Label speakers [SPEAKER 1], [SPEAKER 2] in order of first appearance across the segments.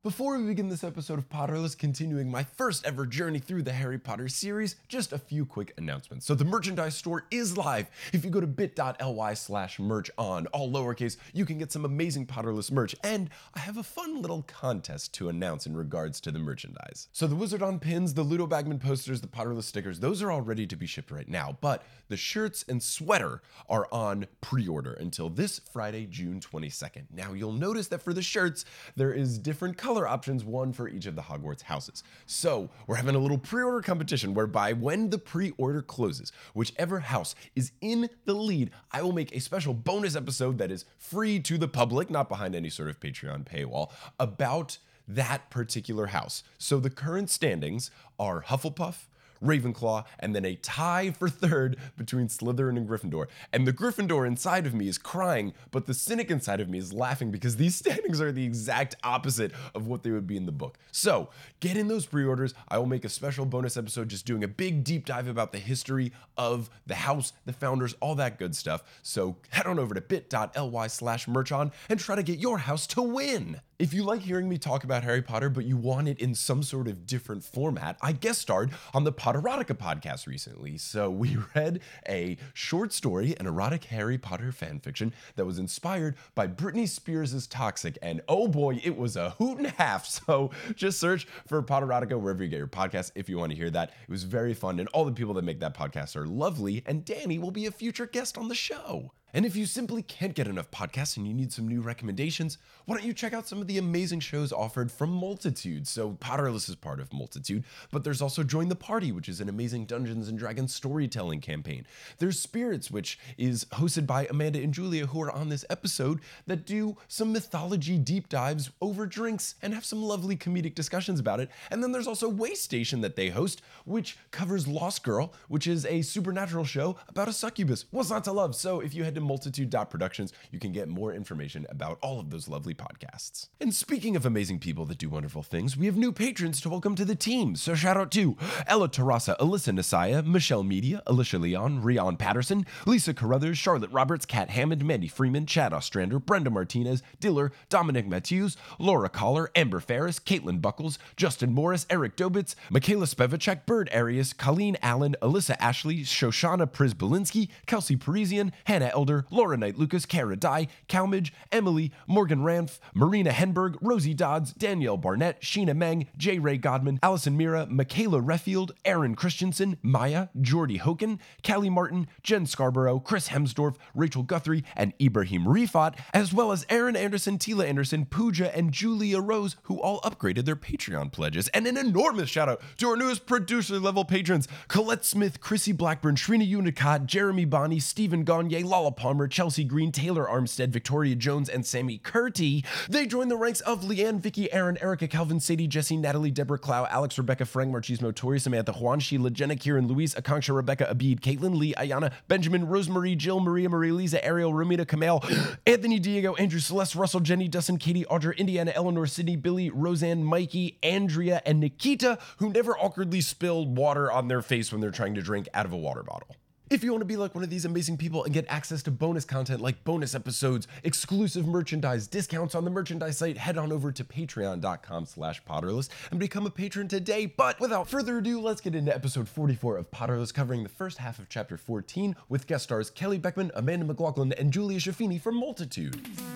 [SPEAKER 1] Before we begin this episode of Potterless, continuing my first ever journey through the Harry Potter series, just a few quick announcements. So the merchandise store is live. If you go to bit.ly/merch on, all lowercase, you can get some amazing Potterless merch, and I have a fun little contest to announce in regards to the merchandise. So the Wizard on pins, the Ludo Bagman posters, the Potterless stickers, those are all ready to be shipped right now, but the shirts and sweater are on pre-order until this Friday, June 22nd. Now you'll notice that for the shirts, there is different color options, one for each of the Hogwarts houses. So we're having a little pre-order competition whereby when the pre-order closes, whichever house is in the lead, I will make a special bonus episode that is free to the public, not behind any sort of Patreon paywall, about that particular house. So the current standings are Hufflepuff, Ravenclaw, and then a tie for third between Slytherin and Gryffindor. And the Gryffindor inside of me is crying, but the cynic inside of me is laughing because these standings are the exact opposite of what they would be in the book. So get in those pre-orders. I will make a special bonus episode just doing a big deep dive about the history of the house, the founders, all that good stuff. So head on over to bit.ly/merchon and try to get your house to win. If you like hearing me talk about Harry Potter, but you want it in some sort of different format, I guest starred on the Potterotica podcast recently. So we read a short story, an erotic Harry Potter fanfiction that was inspired by Britney Spears' Toxic, and oh boy, it was a hoot and a half. So just search for Potterotica wherever you get your podcast if you want to hear that. It was very fun, and all the people that make that podcast are lovely, and Danny will be a future guest on the show. And if you simply can't get enough podcasts and you need some new recommendations, why don't you check out some of the amazing shows offered from Multitude? So Potterless is part of Multitude, but there's also Join the Party, which is an amazing Dungeons & Dragons storytelling campaign. There's Spirits, which is hosted by Amanda and Julia, who are on this episode, that do some mythology deep dives over drinks and have some lovely comedic discussions about it. And then there's also Waste Station that they host, which covers Lost Girl, which is a supernatural show about a succubus. What's not to love? So if you head to multitude.productions, you can get more information about all of those lovely podcasts. And speaking of amazing people that do wonderful things, we have new patrons to welcome to the team. So shout out to Ella Terrasa, Alyssa Nasaya, Michelle Media, Alicia Leon, Rion Patterson, Lisa Carruthers, Charlotte Roberts, Kat Hammond, Mandy Freeman, Chad Ostrander, Brenda Martinez, Diller, Dominic Matthews, Laura Collar, Amber Ferris, Caitlin Buckles, Justin Morris, Eric Dobitz, Michaela Spevacek, Bird Arias, Colleen Allen, Alyssa Ashley, Shoshana Prisbalinski, Kelsey Parisian, Hannah Elder, Laura Knight Lucas, Kara Dye, Calmage, Emily, Morgan Ranf, Marina Henberg, Rosie Dodds, Danielle Barnett, Sheena Meng, J. Ray Godman, Allison Mira, Michaela Reffield, Aaron Christensen, Maya, Jordy Hoken, Callie Martin, Jen Scarborough, Chris Hemsdorf, Rachel Guthrie, and Ibrahim Rifat, as well as Aaron Anderson, Tila Anderson, Pooja, and Julia Rose, who all upgraded their Patreon pledges. And an enormous shout out to our newest producer level patrons, Colette Smith, Chrissy Blackburn, Shrina Unicott, Jeremy Bonney, Stephen Gagne, Lala Palmer, Chelsea Green, Taylor Armstead, Victoria Jones, and Sammy Curti. They joined the ranks of Leanne, Vicky, Aaron, Erica, Calvin, Sadie, Jesse, Natalie, Deborah, Clow, Alex, Rebecca, Frank, Marchismo, Tori, Samantha, Juan, Sheila, Jenna, Kieran, Luis, Akanksha, Rebecca, Abid, Caitlin, Lee, Ayana, Benjamin, Rosemary, Jill, Maria, Marie, Lisa, Ariel, Romita, Kamal, Anthony, Diego, Andrew, Celeste, Russell, Jenny, Dustin, Katie, Audra, Indiana, Eleanor, Sydney, Billy, Roseanne, Mikey, Andrea, and Nikita, who never awkwardly spilled water on their face when they're trying to drink out of a water bottle. If you want to be like one of these amazing people and get access to bonus content like bonus episodes, exclusive merchandise, discounts on the merchandise site, head on over to patreon.com/Potterless and become a patron today. But without further ado, let's get into episode 44 of Potterless, covering the first half of chapter 14 with guest stars Kelly Beckman, Amanda McLaughlin, and Julia Shafini from Multitude.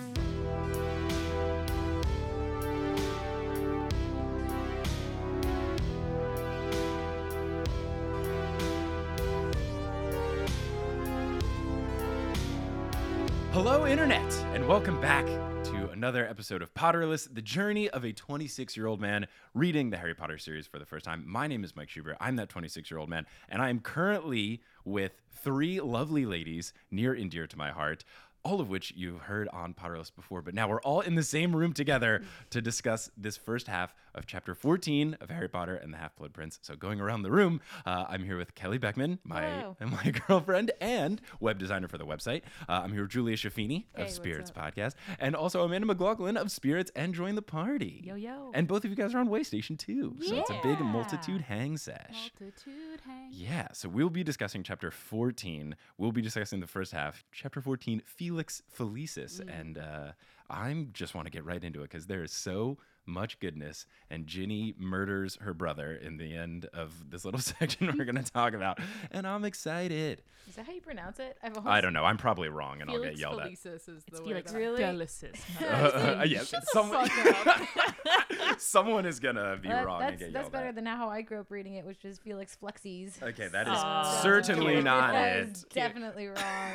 [SPEAKER 2] Hello, Internet, and welcome back to another episode of Potterless, the journey of a 26-year-old man reading the Harry Potter series for the first time. My name is Mike Schubert. I'm that 26-year-old man, and I am currently with three lovely ladies near and dear to my heart, all of which you've heard on Potterless before, but now we're all in the same room together to discuss this first half of chapter 14 of Harry Potter and the Half-Blood Prince. So going around the room, I'm here with Kelly Beckman, my girlfriend and web designer for the website. I'm here with Julia Shafini of Spirits Podcast, and also Amanda McLaughlin of Spirits and Join the Party.
[SPEAKER 3] Yo, yo.
[SPEAKER 2] And both of you guys are on Waste Station too. So it's a big
[SPEAKER 3] Yeah.
[SPEAKER 2] Multitude hang sesh.
[SPEAKER 3] Multitude hang.
[SPEAKER 2] Yeah, so we'll be discussing chapter 14. We'll be discussing the first half. Chapter 14, Felix Felicis. And I just want to get right into it because there is so much goodness, and Ginny murders her brother in the end of this little section we're going to talk about, and I'm excited.
[SPEAKER 3] Is that how you pronounce it?
[SPEAKER 2] I don't know. I'm probably wrong, and I'll get
[SPEAKER 4] Felix
[SPEAKER 2] yelled at.
[SPEAKER 4] Felicis is the way
[SPEAKER 3] Felix
[SPEAKER 4] that-
[SPEAKER 3] Really?
[SPEAKER 4] Felicis.
[SPEAKER 2] Yes,
[SPEAKER 4] Shut the
[SPEAKER 2] someone,
[SPEAKER 4] fuck up.
[SPEAKER 2] someone is going to be wrong and
[SPEAKER 3] That's
[SPEAKER 2] get
[SPEAKER 3] that's
[SPEAKER 2] yelled
[SPEAKER 3] better
[SPEAKER 2] at.
[SPEAKER 3] than how I grew up reading it, which was Felix Flexies.
[SPEAKER 2] Okay, that is
[SPEAKER 3] So-
[SPEAKER 2] certainly not
[SPEAKER 3] That
[SPEAKER 2] it.
[SPEAKER 3] is definitely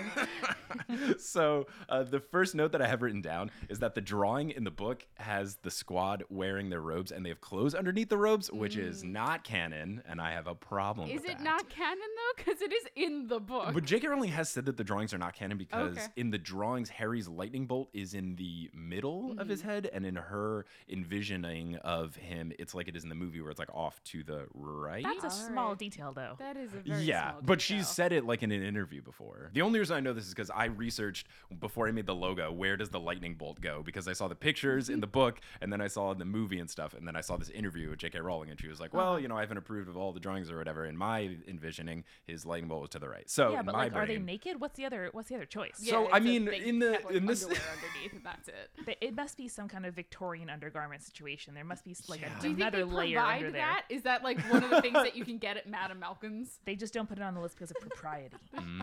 [SPEAKER 3] wrong.
[SPEAKER 2] So the first note that I have written down is that the drawing in the book has the squad wearing their robes and they have clothes underneath the robes, which is not canon, and I have a problem
[SPEAKER 4] Is
[SPEAKER 2] with
[SPEAKER 4] it
[SPEAKER 2] that.
[SPEAKER 4] not canon though? Because it is in the book.
[SPEAKER 2] But J.K. Rowling has said that the drawings are not canon because
[SPEAKER 4] Okay.
[SPEAKER 2] in the drawings, Harry's lightning bolt is in the middle of his head, and in her envisioning of him, it's like it is in the movie where it's like off to the right.
[SPEAKER 5] That's a
[SPEAKER 4] All
[SPEAKER 5] small
[SPEAKER 4] right.
[SPEAKER 5] detail, though.
[SPEAKER 4] That is a very
[SPEAKER 2] Yeah,
[SPEAKER 4] small
[SPEAKER 2] but she's
[SPEAKER 4] detail.
[SPEAKER 2] said it like in an interview before. The only reason I know this is because I researched before I made the logo, where does the lightning bolt go? Because I saw the pictures in the book, and then I saw the movie and stuff, and then I saw this interview with J.K. Rowling, and she was like, well, you know, I haven't approved of all the drawings or whatever. In my envisioning, his lightning bolt was to the right. So
[SPEAKER 5] Yeah,
[SPEAKER 2] in
[SPEAKER 5] but
[SPEAKER 2] my
[SPEAKER 5] like, are they
[SPEAKER 2] brain-
[SPEAKER 5] naked? What's the other choice?
[SPEAKER 4] Yeah,
[SPEAKER 2] So,
[SPEAKER 4] it's
[SPEAKER 2] I
[SPEAKER 4] a-
[SPEAKER 2] mean,
[SPEAKER 4] they
[SPEAKER 2] in the-
[SPEAKER 4] have, like,
[SPEAKER 2] in this-
[SPEAKER 4] underwear underneath, and that's it.
[SPEAKER 5] It must be some kind of Victorian undergarment situation. There must be like
[SPEAKER 2] Yeah.
[SPEAKER 5] a,
[SPEAKER 4] Do you think
[SPEAKER 5] another
[SPEAKER 4] they
[SPEAKER 5] layer
[SPEAKER 4] provide
[SPEAKER 5] under there.
[SPEAKER 4] that? Is that like one of the things that you can get at Madame Malkin's?
[SPEAKER 5] They just don't put it on the list because of propriety.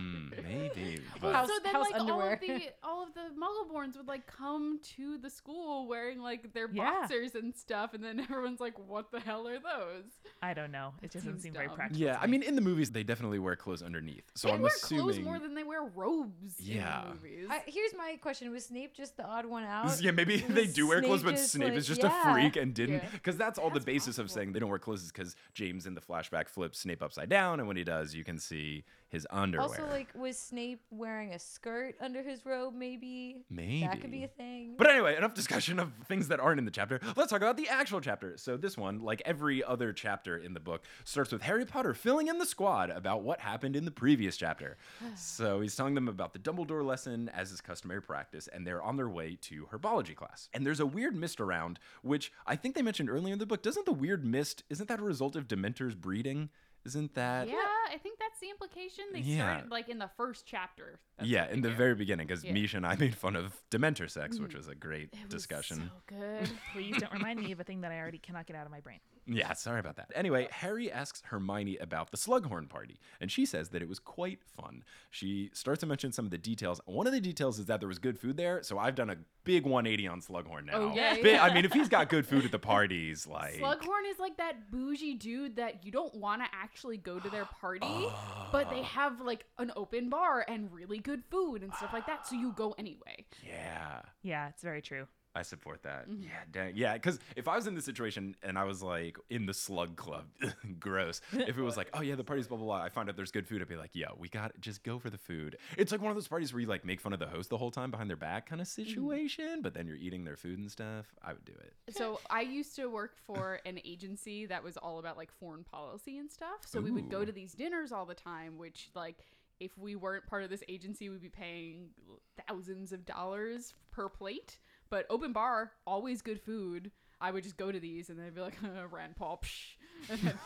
[SPEAKER 2] Maybe.
[SPEAKER 4] Well,
[SPEAKER 2] But
[SPEAKER 3] House-
[SPEAKER 4] so then,
[SPEAKER 3] house
[SPEAKER 4] like
[SPEAKER 3] underwear.
[SPEAKER 4] all of the Muggleborns would like come to the school wearing like their
[SPEAKER 5] Yeah.
[SPEAKER 4] boxers and stuff, and then everyone's like, "What the hell are those?"
[SPEAKER 5] I don't know. It just doesn't
[SPEAKER 4] seems
[SPEAKER 5] seem very
[SPEAKER 4] dumb.
[SPEAKER 5] practical.
[SPEAKER 2] yeah,
[SPEAKER 5] to
[SPEAKER 2] I
[SPEAKER 5] me.
[SPEAKER 2] mean, in the movies, they definitely wear clothes underneath. So
[SPEAKER 4] They
[SPEAKER 2] I'm
[SPEAKER 4] wear
[SPEAKER 2] assuming.
[SPEAKER 4] clothes more than they wear robes
[SPEAKER 2] Yeah.
[SPEAKER 4] in the movies.
[SPEAKER 3] Here's my question: was Snape just the odd one out?
[SPEAKER 2] Yeah, maybe
[SPEAKER 3] Was
[SPEAKER 2] they do wear clothes,
[SPEAKER 3] Snape
[SPEAKER 2] but
[SPEAKER 3] just,
[SPEAKER 2] Snape
[SPEAKER 3] like-
[SPEAKER 2] is just
[SPEAKER 3] yeah.
[SPEAKER 2] a freak and didn't.
[SPEAKER 4] Yeah.
[SPEAKER 2] Because that's all the
[SPEAKER 4] That's
[SPEAKER 2] basis of
[SPEAKER 4] possible.
[SPEAKER 2] saying they don't wear clothes is because James in the flashback flips Snape upside down, and when he does, you can see his underwear.
[SPEAKER 3] Also, like, was Snape wearing a skirt under his robe? Maybe.
[SPEAKER 2] Maybe.
[SPEAKER 3] That could be a thing.
[SPEAKER 2] But anyway, enough discussion of things that aren't in the chapter. Let's talk about the actual chapter. So this one, like every other chapter in the book, starts with Harry Potter filling in the squad about what happened in the previous chapter. So he's telling them about the Dumbledore lesson as is customary practice, and they're on their way to herbology class. And there's a weird mist around, which I think they mentioned earlier in the book. Doesn't the weird mist, isn't that a result of Dementors breeding? Isn't that?
[SPEAKER 4] yeah, I think that's the implication. They
[SPEAKER 2] Yeah.
[SPEAKER 4] started like in the first chapter. That's
[SPEAKER 2] Yeah,
[SPEAKER 4] what they
[SPEAKER 2] in the
[SPEAKER 4] do.
[SPEAKER 2] very beginning, because
[SPEAKER 4] Yeah.
[SPEAKER 2] Misha and I made fun of Dementor sex, which was a great
[SPEAKER 4] It was
[SPEAKER 2] discussion.
[SPEAKER 4] so good.
[SPEAKER 5] Please don't remind me of a thing that I already cannot get out of my brain.
[SPEAKER 2] Yeah, sorry about that. Anyway, Harry asks Hermione about the Slughorn party, and she says that it was quite fun. She starts to mention some of the details. One of the details is that there was good food there, so I've done a big 180 on Slughorn now.
[SPEAKER 4] Oh, yeah,
[SPEAKER 2] Bi-
[SPEAKER 4] yeah.
[SPEAKER 2] I mean, if he's got good food at the parties, like...
[SPEAKER 4] Slughorn is like that bougie dude that you don't want to actually go to their party, but they have like an open bar and really good food and stuff like that, so you go anyway.
[SPEAKER 2] Yeah.
[SPEAKER 5] Yeah, it's very true.
[SPEAKER 2] I support that.
[SPEAKER 4] Mm-hmm.
[SPEAKER 2] Yeah, dang. Yeah, because if I was in this situation and I was like in the slug club, gross. If it was like, oh yeah, the party's blah blah blah, I find out there's good food, I'd be like, yo, we got just go for the food. It's like one of those parties where you like make fun of the host the whole time behind their back kind of
[SPEAKER 4] Mm-hmm.
[SPEAKER 2] situation, but then you're eating their food and stuff. I would do it.
[SPEAKER 4] So I used to work for an agency that was all about like foreign policy and stuff. So we would go
[SPEAKER 2] Ooh.
[SPEAKER 4] to these dinners all the time, which like if we weren't part of this agency, we'd be paying thousands of dollars per plate. But open bar, always good food. I would just go to these and they'd be like, Rand Paul, psh. And then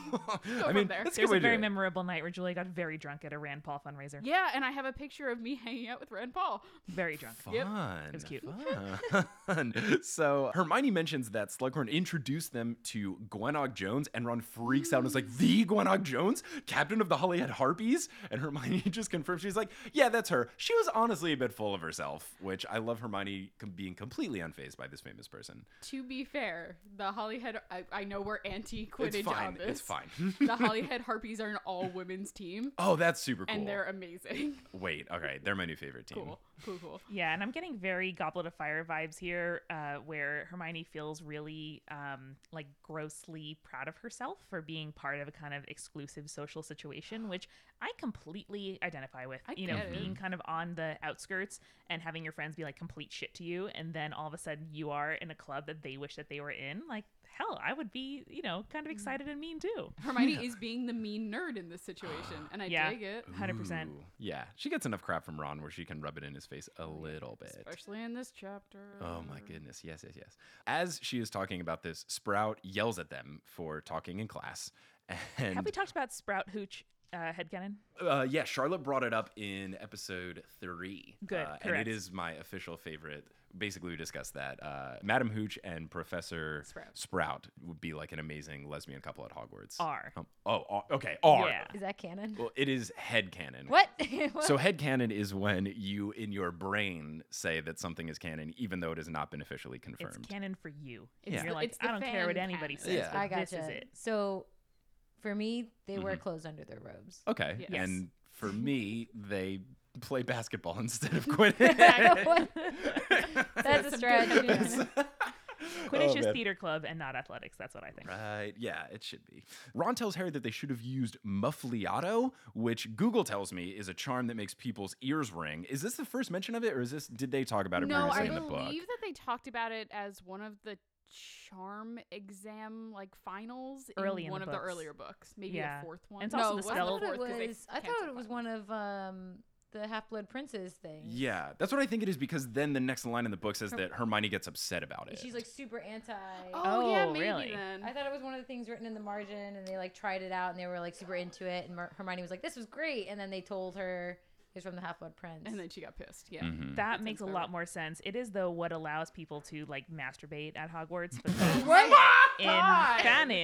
[SPEAKER 2] I mean,
[SPEAKER 4] there.
[SPEAKER 2] that's a
[SPEAKER 5] There's
[SPEAKER 2] good way
[SPEAKER 5] a
[SPEAKER 2] to
[SPEAKER 5] very
[SPEAKER 2] do it.
[SPEAKER 5] memorable night where Julia got very drunk at a Rand Paul fundraiser.
[SPEAKER 4] yeah, and I have a picture of me hanging out with Rand Paul.
[SPEAKER 5] Very drunk.
[SPEAKER 2] Fun.
[SPEAKER 4] Yep.
[SPEAKER 5] It was cute.
[SPEAKER 2] Fun. So Hermione mentions that Slughorn introduced them to Gwenog Jones, and Ron freaks out and is like, the Gwenog Jones? Captain of the Holyhead Harpies? And Hermione just confirms, she's like, yeah, that's her. She was honestly a bit full of herself, which I love Hermione being completely unfazed by this famous person.
[SPEAKER 4] To be fair, the Holyhead, I know we're anti-Quidditch
[SPEAKER 2] It's fine.
[SPEAKER 4] on this.
[SPEAKER 2] It's fine.
[SPEAKER 4] The Holyhead Harpies are an all-women's team,
[SPEAKER 2] Oh, that's super cool.
[SPEAKER 4] and they're amazing.
[SPEAKER 2] Wait, okay, they're my new favorite team.
[SPEAKER 4] Cool.
[SPEAKER 5] Yeah, and I'm getting very Goblet of Fire vibes here, where Hermione feels really like grossly proud of herself for being part of a kind of exclusive social situation, which I completely identify with.
[SPEAKER 4] I
[SPEAKER 5] You know,
[SPEAKER 4] get it.
[SPEAKER 5] being kind of on the outskirts and having your friends be like complete shit to you, and then all of a sudden you are in a club that they wish that they were in. Like, hell, I would be, you know, kind of excited and mean too.
[SPEAKER 4] Hermione is being the mean nerd in this situation, and I
[SPEAKER 5] Yeah.
[SPEAKER 4] dig it.
[SPEAKER 5] 100%.
[SPEAKER 2] Ooh, yeah, she gets enough crap from Ron where she can rub it in his face a little bit.
[SPEAKER 4] Especially in this chapter.
[SPEAKER 2] Oh my goodness. Yes. As she is talking about this, Sprout yells at them for talking in class. And
[SPEAKER 5] Have we talked about Sprout Hooch headcanon?
[SPEAKER 2] yeah, Charlotte brought it up in episode 3.
[SPEAKER 5] Good,
[SPEAKER 2] and
[SPEAKER 5] correct.
[SPEAKER 2] it is my official favorite basically we discussed that Madam Hooch and Professor Sprout would be like an amazing lesbian couple at Hogwarts. Okay, R.
[SPEAKER 5] Yeah.
[SPEAKER 3] Is that canon?
[SPEAKER 2] Well, it is headcanon.
[SPEAKER 3] What?
[SPEAKER 2] So headcanon is when you, in your brain, say that something is canon, even though it has not been officially confirmed.
[SPEAKER 5] It's canon for you.
[SPEAKER 2] Yeah.
[SPEAKER 5] You're like,
[SPEAKER 4] It's the
[SPEAKER 5] I don't care what
[SPEAKER 4] fan
[SPEAKER 5] anybody
[SPEAKER 4] canon.
[SPEAKER 5] says.
[SPEAKER 2] Yeah.
[SPEAKER 3] I
[SPEAKER 5] but
[SPEAKER 3] gotcha.
[SPEAKER 5] This is it.
[SPEAKER 3] So, for me, they wear clothes under their robes.
[SPEAKER 2] Okay.
[SPEAKER 4] Yes.
[SPEAKER 2] And for me, they play basketball instead of Quidditch.
[SPEAKER 3] That's a stretch.
[SPEAKER 5] Quidditch is
[SPEAKER 2] man.
[SPEAKER 5] theater club and not athletics. That's what I think.
[SPEAKER 2] Right, yeah, it should be. Ron tells Harry that they should have used muffliato, which Google tells me is a charm that makes people's ears ring. Is this the first mention of it, or did they talk about it
[SPEAKER 4] No,
[SPEAKER 2] previously
[SPEAKER 4] I
[SPEAKER 2] in the book?
[SPEAKER 4] believe that they talked about it as one of the charm exam finals
[SPEAKER 5] Early in
[SPEAKER 4] one
[SPEAKER 5] the
[SPEAKER 4] of the
[SPEAKER 5] books.
[SPEAKER 4] earlier books, maybe
[SPEAKER 5] Yeah.
[SPEAKER 4] a fourth one.
[SPEAKER 5] And it's also
[SPEAKER 4] no,
[SPEAKER 5] the
[SPEAKER 4] it
[SPEAKER 3] I
[SPEAKER 5] spell-
[SPEAKER 4] wasn't
[SPEAKER 3] thought
[SPEAKER 4] the
[SPEAKER 3] it
[SPEAKER 4] fourth 'cause they
[SPEAKER 3] was. I thought
[SPEAKER 4] canceled
[SPEAKER 3] it was
[SPEAKER 4] one.
[SPEAKER 3] one of the Half-Blood Prince's things.
[SPEAKER 2] Yeah, that's what I think it is, because then the next line in the book says that Hermione gets upset about it.
[SPEAKER 3] She's like super anti.
[SPEAKER 4] Oh, yeah,
[SPEAKER 5] Oh,
[SPEAKER 4] maybe
[SPEAKER 5] really?
[SPEAKER 4] then.
[SPEAKER 3] I thought it was one of the things written in the margin, and they tried it out, and they were super into it. And Hermione was like, "This was great," and then they told her it's from the Half-Blood Prince.
[SPEAKER 4] And then she got pissed. Yeah.
[SPEAKER 2] Mhm.
[SPEAKER 5] That
[SPEAKER 4] That
[SPEAKER 5] makes a
[SPEAKER 4] sounds
[SPEAKER 5] lot
[SPEAKER 4] about
[SPEAKER 5] more sense. It is though what allows people to masturbate at Hogwarts. But then in
[SPEAKER 4] God!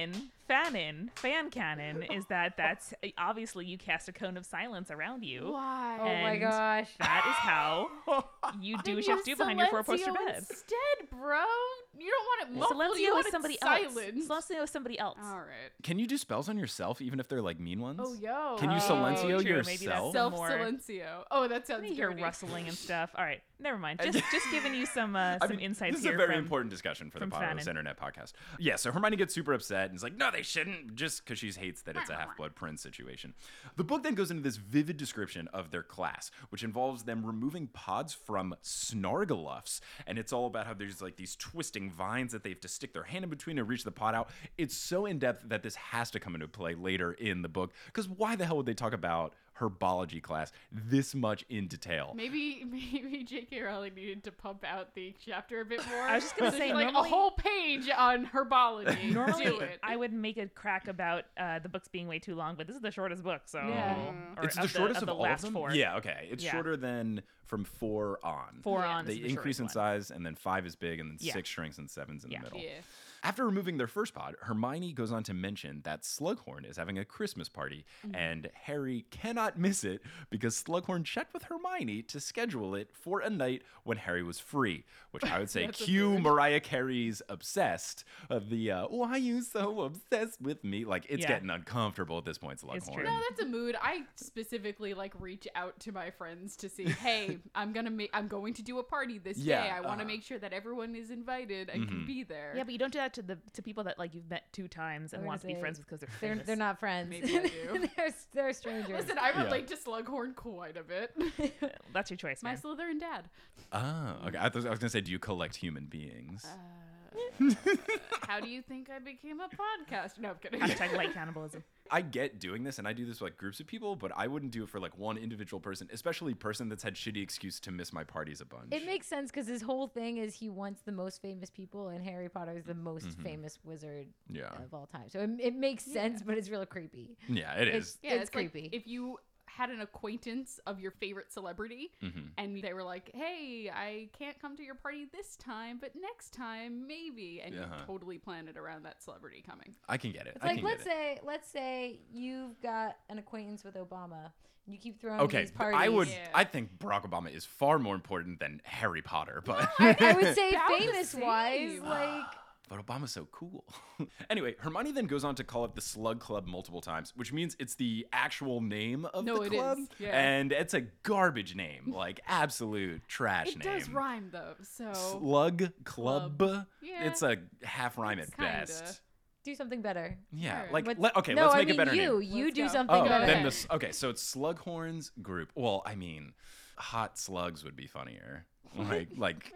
[SPEAKER 5] fan canon is that's obviously you cast a cone of silence around you.
[SPEAKER 4] Why?
[SPEAKER 3] Oh my
[SPEAKER 5] and
[SPEAKER 3] gosh.
[SPEAKER 5] That is how you do what you have to do behind your four-poster
[SPEAKER 4] Silencio
[SPEAKER 5] bed.
[SPEAKER 4] Instead, bro. You don't want it muffled. You
[SPEAKER 5] Silencio
[SPEAKER 4] want
[SPEAKER 5] is
[SPEAKER 4] it
[SPEAKER 5] somebody
[SPEAKER 4] silent.
[SPEAKER 5] else. Silencio is somebody else.
[SPEAKER 4] All right.
[SPEAKER 2] Can you do spells on yourself, even if they're mean ones?
[SPEAKER 4] Oh, yo.
[SPEAKER 2] Can you
[SPEAKER 5] Oh,
[SPEAKER 2] silencio
[SPEAKER 5] true. Maybe that's
[SPEAKER 2] yourself?
[SPEAKER 5] the-
[SPEAKER 4] Self
[SPEAKER 5] more-
[SPEAKER 4] silencio. Oh, that sounds
[SPEAKER 5] You hear
[SPEAKER 4] dirty.
[SPEAKER 5] rustling and stuff. All right, never mind. Just giving you some
[SPEAKER 2] I mean,
[SPEAKER 5] insights
[SPEAKER 2] this is
[SPEAKER 5] here
[SPEAKER 2] a very
[SPEAKER 5] from-
[SPEAKER 2] important discussion for the
[SPEAKER 5] from
[SPEAKER 2] Potterless
[SPEAKER 5] Fanon.
[SPEAKER 2] Internet podcast. Yeah, so Hermione gets super upset and is like, no, they shouldn't, just because she hates that it's a Half-Blood Prince situation. The book then goes into this vivid description of their class, which involves them removing pods from Snargaluffs, and it's all about how there's these twisting vines that they have to stick their hand in between to reach the pod out. It's so in-depth that this has to come into play later in the book, because why the hell would they talk about herbology class this much in detail?
[SPEAKER 4] Maybe J.K. Rowling needed to pump out the chapter a bit more.
[SPEAKER 5] I was just gonna
[SPEAKER 4] So
[SPEAKER 5] say,
[SPEAKER 4] she's a
[SPEAKER 5] normally-
[SPEAKER 4] whole page on herbology. Do
[SPEAKER 5] Normally,
[SPEAKER 4] it.
[SPEAKER 5] I would make a crack about the books being way too long, but this is the shortest book, so
[SPEAKER 3] Yeah.
[SPEAKER 5] or
[SPEAKER 2] It's the
[SPEAKER 5] of
[SPEAKER 2] shortest
[SPEAKER 5] of the
[SPEAKER 2] all
[SPEAKER 5] last
[SPEAKER 2] of them?
[SPEAKER 5] four.
[SPEAKER 2] Yeah, okay. It's
[SPEAKER 5] Yeah.
[SPEAKER 2] shorter than from 4 on.
[SPEAKER 5] 4
[SPEAKER 4] Yeah.
[SPEAKER 5] on.
[SPEAKER 2] They
[SPEAKER 5] is the
[SPEAKER 2] increase in
[SPEAKER 5] shortest one.
[SPEAKER 2] size, and then 5 is big, and then
[SPEAKER 5] Yeah.
[SPEAKER 2] 6 shrinks, and 7's in
[SPEAKER 5] Yeah.
[SPEAKER 2] the middle.
[SPEAKER 4] Yeah.
[SPEAKER 2] After removing their first pod, Hermione goes on to mention that Slughorn is having a Christmas party, and Harry cannot miss it because Slughorn checked with Hermione to schedule it for a night when Harry was free, which I would say
[SPEAKER 4] That's a
[SPEAKER 2] cue
[SPEAKER 4] mood.
[SPEAKER 2] Mariah Carey's Obsessed, why you so obsessed with me? It's
[SPEAKER 5] Yeah.
[SPEAKER 2] getting uncomfortable at this point,
[SPEAKER 5] It's
[SPEAKER 2] Slughorn.
[SPEAKER 5] true.
[SPEAKER 4] No, that's a mood. I specifically reach out to my friends to see, hey, I'm going to do a party this
[SPEAKER 2] Yeah,
[SPEAKER 4] day. I want to make sure that everyone is invited and can be there.
[SPEAKER 5] Yeah, but you don't do that to people that you've met 2 times and
[SPEAKER 3] I was
[SPEAKER 5] want to be
[SPEAKER 3] gonna
[SPEAKER 5] friends
[SPEAKER 3] say,
[SPEAKER 5] with because they're
[SPEAKER 3] They're
[SPEAKER 5] famous.
[SPEAKER 3] they're not friends.
[SPEAKER 4] Maybe I do.
[SPEAKER 3] they're strangers.
[SPEAKER 4] Listen, I relate to Slughorn quite a bit.
[SPEAKER 5] That's your choice,
[SPEAKER 4] My
[SPEAKER 5] man.
[SPEAKER 4] Slytherin dad.
[SPEAKER 2] Oh, okay. I was going to say, do you collect human beings?
[SPEAKER 4] How do you think I became a podcaster? No, I'm kidding.
[SPEAKER 5] Hashtag light cannibalism.
[SPEAKER 2] I get doing this, and I do this with groups of people, but I wouldn't do it for one individual person, especially person that's had shitty excuse to miss my parties a bunch.
[SPEAKER 3] It makes sense because his whole thing is he wants the most famous people, and Harry Potter is the most famous wizard
[SPEAKER 2] Yeah.
[SPEAKER 3] of all time. So it makes sense, but it's real creepy.
[SPEAKER 2] Yeah, it is.
[SPEAKER 4] Yeah,
[SPEAKER 3] It's
[SPEAKER 4] like
[SPEAKER 3] creepy.
[SPEAKER 4] if you had an acquaintance of your favorite celebrity and they were like, hey, I can't come to your party this time, but next time maybe, and you totally planned it around that celebrity coming.
[SPEAKER 2] I can get it.
[SPEAKER 3] It's
[SPEAKER 2] I
[SPEAKER 3] like
[SPEAKER 2] can get it.
[SPEAKER 3] let's say you've got an acquaintance with Obama. You keep throwing
[SPEAKER 2] Okay,
[SPEAKER 3] these parties.
[SPEAKER 2] I I think Barack Obama is far more important than Harry Potter, but
[SPEAKER 3] I would say
[SPEAKER 4] About the
[SPEAKER 3] famous wise,
[SPEAKER 4] same.
[SPEAKER 3] like
[SPEAKER 2] but Obama's so cool. Anyway, Hermione then goes on to call it the Slug Club multiple times, which means it's the actual name of
[SPEAKER 4] No,
[SPEAKER 2] the
[SPEAKER 4] it
[SPEAKER 2] club,
[SPEAKER 4] is, yeah.
[SPEAKER 2] and it's a garbage name, absolute trash
[SPEAKER 4] It
[SPEAKER 2] name.
[SPEAKER 4] does rhyme though, so
[SPEAKER 2] Slug Club.
[SPEAKER 4] Yeah.
[SPEAKER 2] It's a half rhyme at
[SPEAKER 4] Kinda.
[SPEAKER 2] best.
[SPEAKER 3] do something better.
[SPEAKER 2] Yeah,
[SPEAKER 4] Alright.
[SPEAKER 2] okay,
[SPEAKER 3] no,
[SPEAKER 2] let's
[SPEAKER 3] I
[SPEAKER 2] make
[SPEAKER 3] mean
[SPEAKER 2] a better
[SPEAKER 3] you.
[SPEAKER 2] name.
[SPEAKER 3] You
[SPEAKER 4] Let's
[SPEAKER 3] do
[SPEAKER 4] go.
[SPEAKER 3] something
[SPEAKER 2] Oh,
[SPEAKER 3] better.
[SPEAKER 2] then okay, so it's Slughorn's group. Well, I mean, Hot Slugs would be funnier. Like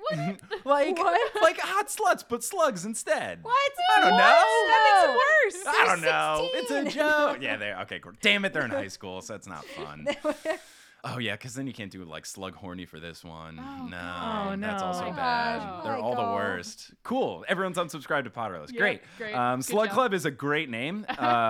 [SPEAKER 2] like hot sluts, but slugs instead.
[SPEAKER 3] What?
[SPEAKER 2] I don't know.
[SPEAKER 3] That makes it worse.
[SPEAKER 2] I don't know.
[SPEAKER 3] 16.
[SPEAKER 2] It's a joke. Yeah, okay, cool. Damn it, they're in high school, so it's not fun. Oh yeah, because then you can't do like slug horny for this one.
[SPEAKER 4] Oh,
[SPEAKER 2] no,
[SPEAKER 5] God. Oh,
[SPEAKER 2] that's
[SPEAKER 5] no.
[SPEAKER 2] also
[SPEAKER 5] Oh my
[SPEAKER 2] bad.
[SPEAKER 4] gosh.
[SPEAKER 2] They're all the
[SPEAKER 3] Michael.
[SPEAKER 2] worst. Cool. Everyone's unsubscribed to Potterless.
[SPEAKER 4] Yeah,
[SPEAKER 2] Great.
[SPEAKER 4] great. Good
[SPEAKER 2] Slug
[SPEAKER 4] job.
[SPEAKER 2] Club is a great name.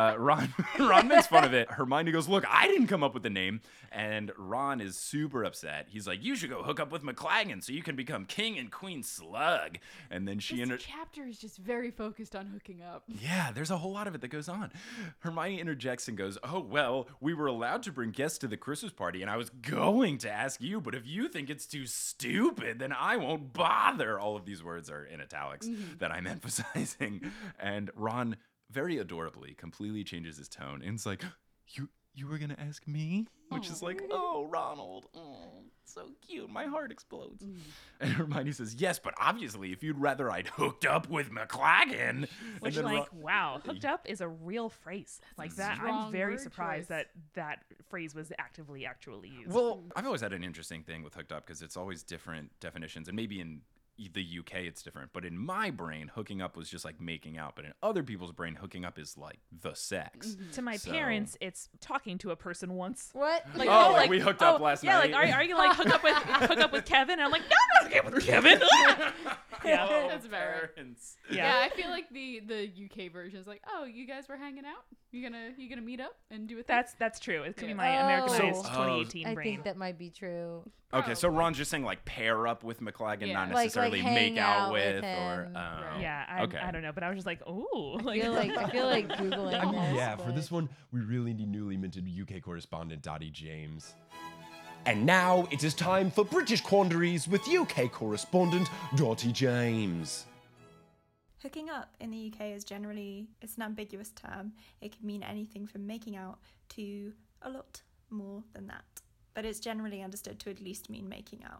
[SPEAKER 2] Ron makes fun of it. Hermione goes, "Look, I didn't come up with the name," and Ron is super upset. He's like, "You should go hook up with McLaggen so you can become King and Queen Slug." And then she
[SPEAKER 4] This chapter is just very focused on hooking up.
[SPEAKER 2] Yeah, there's a whole lot of it that goes on. Hermione interjects and goes, "Oh, well, we were allowed to bring guests to the Christmas party, and I was going to ask you, but if you think it's too stupid, then I won't bother." All of these words are in italics that I'm emphasizing. And Ron, very adorably, completely changes his tone and is like, You were going to ask me?" Which is like, "Oh, Ronald, so cute. My heart explodes." And Hermione says, "Yes, but obviously, if you'd rather I'd hooked up with McLaggen."
[SPEAKER 5] Which,
[SPEAKER 2] And then
[SPEAKER 5] like, wow, hooked up is a real phrase. Like that, I'm
[SPEAKER 4] strong
[SPEAKER 5] very
[SPEAKER 4] word
[SPEAKER 5] surprised
[SPEAKER 4] choice.
[SPEAKER 5] that phrase was actually used.
[SPEAKER 2] Well, I've always had an interesting thing with hooked up because it's always different definitions, and maybe in the UK it's different. But in my brain, hooking up was just like making out. But in other people's brain, hooking up is like the sex.
[SPEAKER 5] to my
[SPEAKER 2] So-
[SPEAKER 5] parents, it's talking to a person once.
[SPEAKER 3] What?
[SPEAKER 5] Like,
[SPEAKER 2] Oh, like we hooked up last
[SPEAKER 5] yeah,
[SPEAKER 2] night?
[SPEAKER 5] like are you like hook up with Kevin? And I'm like, no, I'm not hooking up with Kevin. Yeah.
[SPEAKER 2] Oh,
[SPEAKER 4] That's fair.
[SPEAKER 2] parents.
[SPEAKER 4] Yeah, I feel like the UK version is like, oh, you guys were hanging out. You gonna meet up and do a thing?
[SPEAKER 5] That's true. It could be
[SPEAKER 4] Yeah.
[SPEAKER 5] my Americanized
[SPEAKER 3] So-
[SPEAKER 5] 2018
[SPEAKER 3] I
[SPEAKER 5] brain.
[SPEAKER 3] think that might be true.
[SPEAKER 2] Okay, so
[SPEAKER 4] Probably.
[SPEAKER 2] Ron's just saying like pair up with McLaggen,
[SPEAKER 4] Yeah.
[SPEAKER 2] not
[SPEAKER 3] Like
[SPEAKER 2] necessarily
[SPEAKER 3] hang
[SPEAKER 2] make out
[SPEAKER 3] out with
[SPEAKER 2] with, or
[SPEAKER 3] him.
[SPEAKER 2] oh.
[SPEAKER 5] Yeah,
[SPEAKER 2] Okay.
[SPEAKER 5] I don't know, but I was just like, ooh,
[SPEAKER 3] I feel like googling
[SPEAKER 1] I mean,
[SPEAKER 3] this.
[SPEAKER 1] yeah, for this
[SPEAKER 3] but-
[SPEAKER 1] one, we really need newly minted UK correspondent Dottie James. And now it is time for British Quandaries with UK correspondent Dottie James.
[SPEAKER 6] Hooking up in the UK is generally, it's an ambiguous term. It can mean anything from making out to a lot more than that. But it's generally understood to at least mean making out.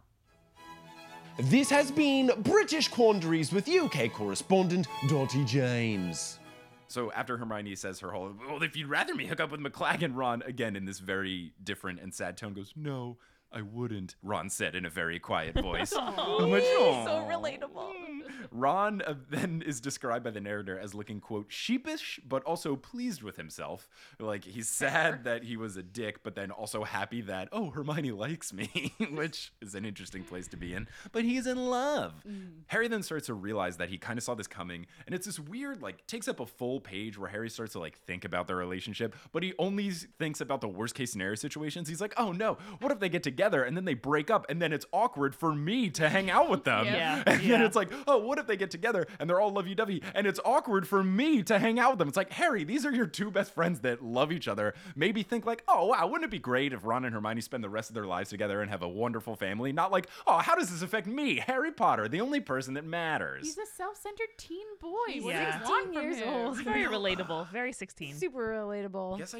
[SPEAKER 1] This has been British Quandaries with UK correspondent Dottie James.
[SPEAKER 2] So after Hermione says her whole, "Well, if you'd rather me hook up with McLaggen," Ron, again in this very different and sad tone, goes, "No, I wouldn't," Ron said in a very quiet voice.
[SPEAKER 5] so
[SPEAKER 2] "Aw."
[SPEAKER 5] relatable.
[SPEAKER 2] Ron then is described by the narrator as looking, quote, sheepish, but also pleased with himself. Like, he's sad that he was a dick, but then also happy that, oh, Hermione likes me, which is an interesting place to be in. But he's in love. Harry then starts to realize that he kind of saw this coming, and it's this weird, like, takes up a full page where Harry starts to, like, think about their relationship, but he only thinks about the worst case scenario situations. He's like, oh, no, what if they get together, and then they break up, and then it's awkward for me to hang out with them?
[SPEAKER 5] Yeah.
[SPEAKER 2] And then
[SPEAKER 5] Yeah.
[SPEAKER 2] it's like, oh, what if they get together and they're all lovey-dovey and it's awkward for me to hang out with them? It's like, Harry, these are your two best friends that love each other. Maybe think like, oh, wow, wouldn't it be great if Ron and Hermione spend the rest of their lives together and have a wonderful family? Not like, oh, how does this affect me, Harry Potter, the only person that matters?
[SPEAKER 4] He's a self-centered teen boy. What
[SPEAKER 5] Yeah.
[SPEAKER 4] do you want
[SPEAKER 3] 16
[SPEAKER 4] from
[SPEAKER 3] years
[SPEAKER 4] him?
[SPEAKER 3] old.
[SPEAKER 5] It's very relatable, very 16.
[SPEAKER 3] Super relatable.
[SPEAKER 2] I guess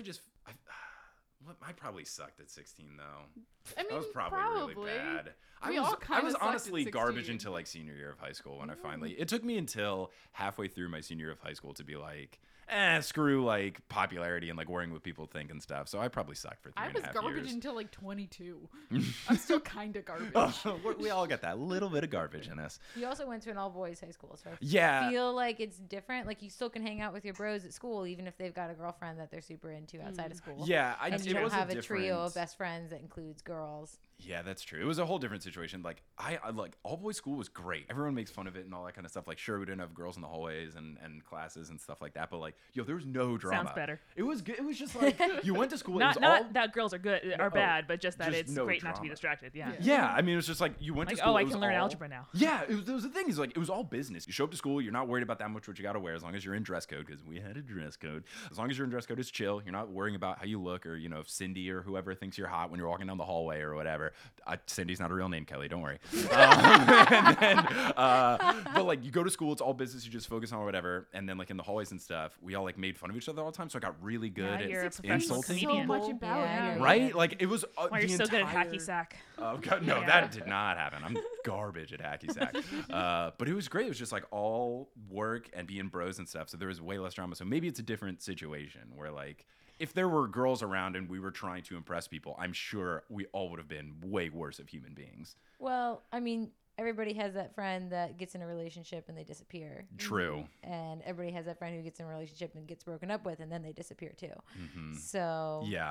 [SPEAKER 2] I probably sucked at 16 though.
[SPEAKER 4] I mean,
[SPEAKER 2] I was probably really bad.
[SPEAKER 4] We
[SPEAKER 2] I
[SPEAKER 4] all
[SPEAKER 2] was
[SPEAKER 4] kinda sucked at
[SPEAKER 2] honestly garbage
[SPEAKER 4] 16.
[SPEAKER 2] until like senior year of high school when I finally. It took me until halfway through my senior year of high school to be like, screw like popularity and like worrying what people think and stuff. So I probably sucked for 3.5
[SPEAKER 4] I was garbage
[SPEAKER 2] years.
[SPEAKER 4] until like 22. I'm still kind of garbage.
[SPEAKER 2] We all get that little bit of garbage in us.
[SPEAKER 3] You also went to an all-boys high school, so I
[SPEAKER 2] Yeah.
[SPEAKER 3] feel like it's different. Like, you still can hang out with your bros at school, even if they've got a girlfriend that they're super into outside of school.
[SPEAKER 2] Yeah,
[SPEAKER 3] And you
[SPEAKER 2] it
[SPEAKER 3] don't
[SPEAKER 2] was
[SPEAKER 3] have a trio
[SPEAKER 2] different-
[SPEAKER 3] of best friends that includes girls.
[SPEAKER 2] Yeah, that's true. It was a whole different situation. Like I like all boys school was great. Everyone makes fun of it and all that kind of stuff. Like sure, we didn't have girls in the hallways and classes and stuff like that, but like yo, there was no drama.
[SPEAKER 5] Sounds better.
[SPEAKER 2] It was good. It was just like you went to school.
[SPEAKER 5] Not
[SPEAKER 2] it was all,
[SPEAKER 5] that girls are good
[SPEAKER 2] No,
[SPEAKER 5] are bad, but just that
[SPEAKER 2] just
[SPEAKER 5] it's
[SPEAKER 2] no
[SPEAKER 5] great not to be
[SPEAKER 2] drama.
[SPEAKER 5] distracted. Yeah.
[SPEAKER 2] Yeah, I mean, it was just like you went
[SPEAKER 5] Like,
[SPEAKER 2] to school.
[SPEAKER 5] oh, I
[SPEAKER 2] it was
[SPEAKER 5] can learn
[SPEAKER 2] all-
[SPEAKER 5] algebra now.
[SPEAKER 2] Yeah, it was the thing is like it was all business. You show up to school, you're not worried about that much what you got to wear as long as you're in dress code because we had a dress code. As long as you're in dress code, it's chill. You're not worrying about how you look or you know if Cindy or whoever thinks you're hot when you're walking down the hallway or whatever. Cindy's not a real name, Kelly. Don't worry. And then, but like you go to school, it's all business. You just focus on whatever. And then like in the hallways and stuff, we all like made fun of each other all the time. So I got really good
[SPEAKER 5] Yeah, you're a
[SPEAKER 2] at
[SPEAKER 5] professional
[SPEAKER 2] insulting.
[SPEAKER 4] so
[SPEAKER 5] comedian.
[SPEAKER 4] much about
[SPEAKER 3] Yeah,
[SPEAKER 4] it.
[SPEAKER 3] you're
[SPEAKER 2] Right? Like it was
[SPEAKER 5] Why
[SPEAKER 2] the
[SPEAKER 5] you're so good at
[SPEAKER 2] entire-
[SPEAKER 5] hacky sack.
[SPEAKER 2] Oh God, no,
[SPEAKER 5] Yeah.
[SPEAKER 2] that did not happen. I'm garbage at hacky sack. But it was great. It was just like all work and being bros and stuff. So there was way less drama. So maybe it's a different situation where like if there were girls around and we were trying to impress people, I'm sure we all would have been way worse of human beings.
[SPEAKER 3] Well, I mean, everybody has that friend that gets in a relationship and they disappear.
[SPEAKER 2] True.
[SPEAKER 3] And everybody has that friend who gets in a relationship and gets broken up with and then they disappear too. So
[SPEAKER 2] Yeah.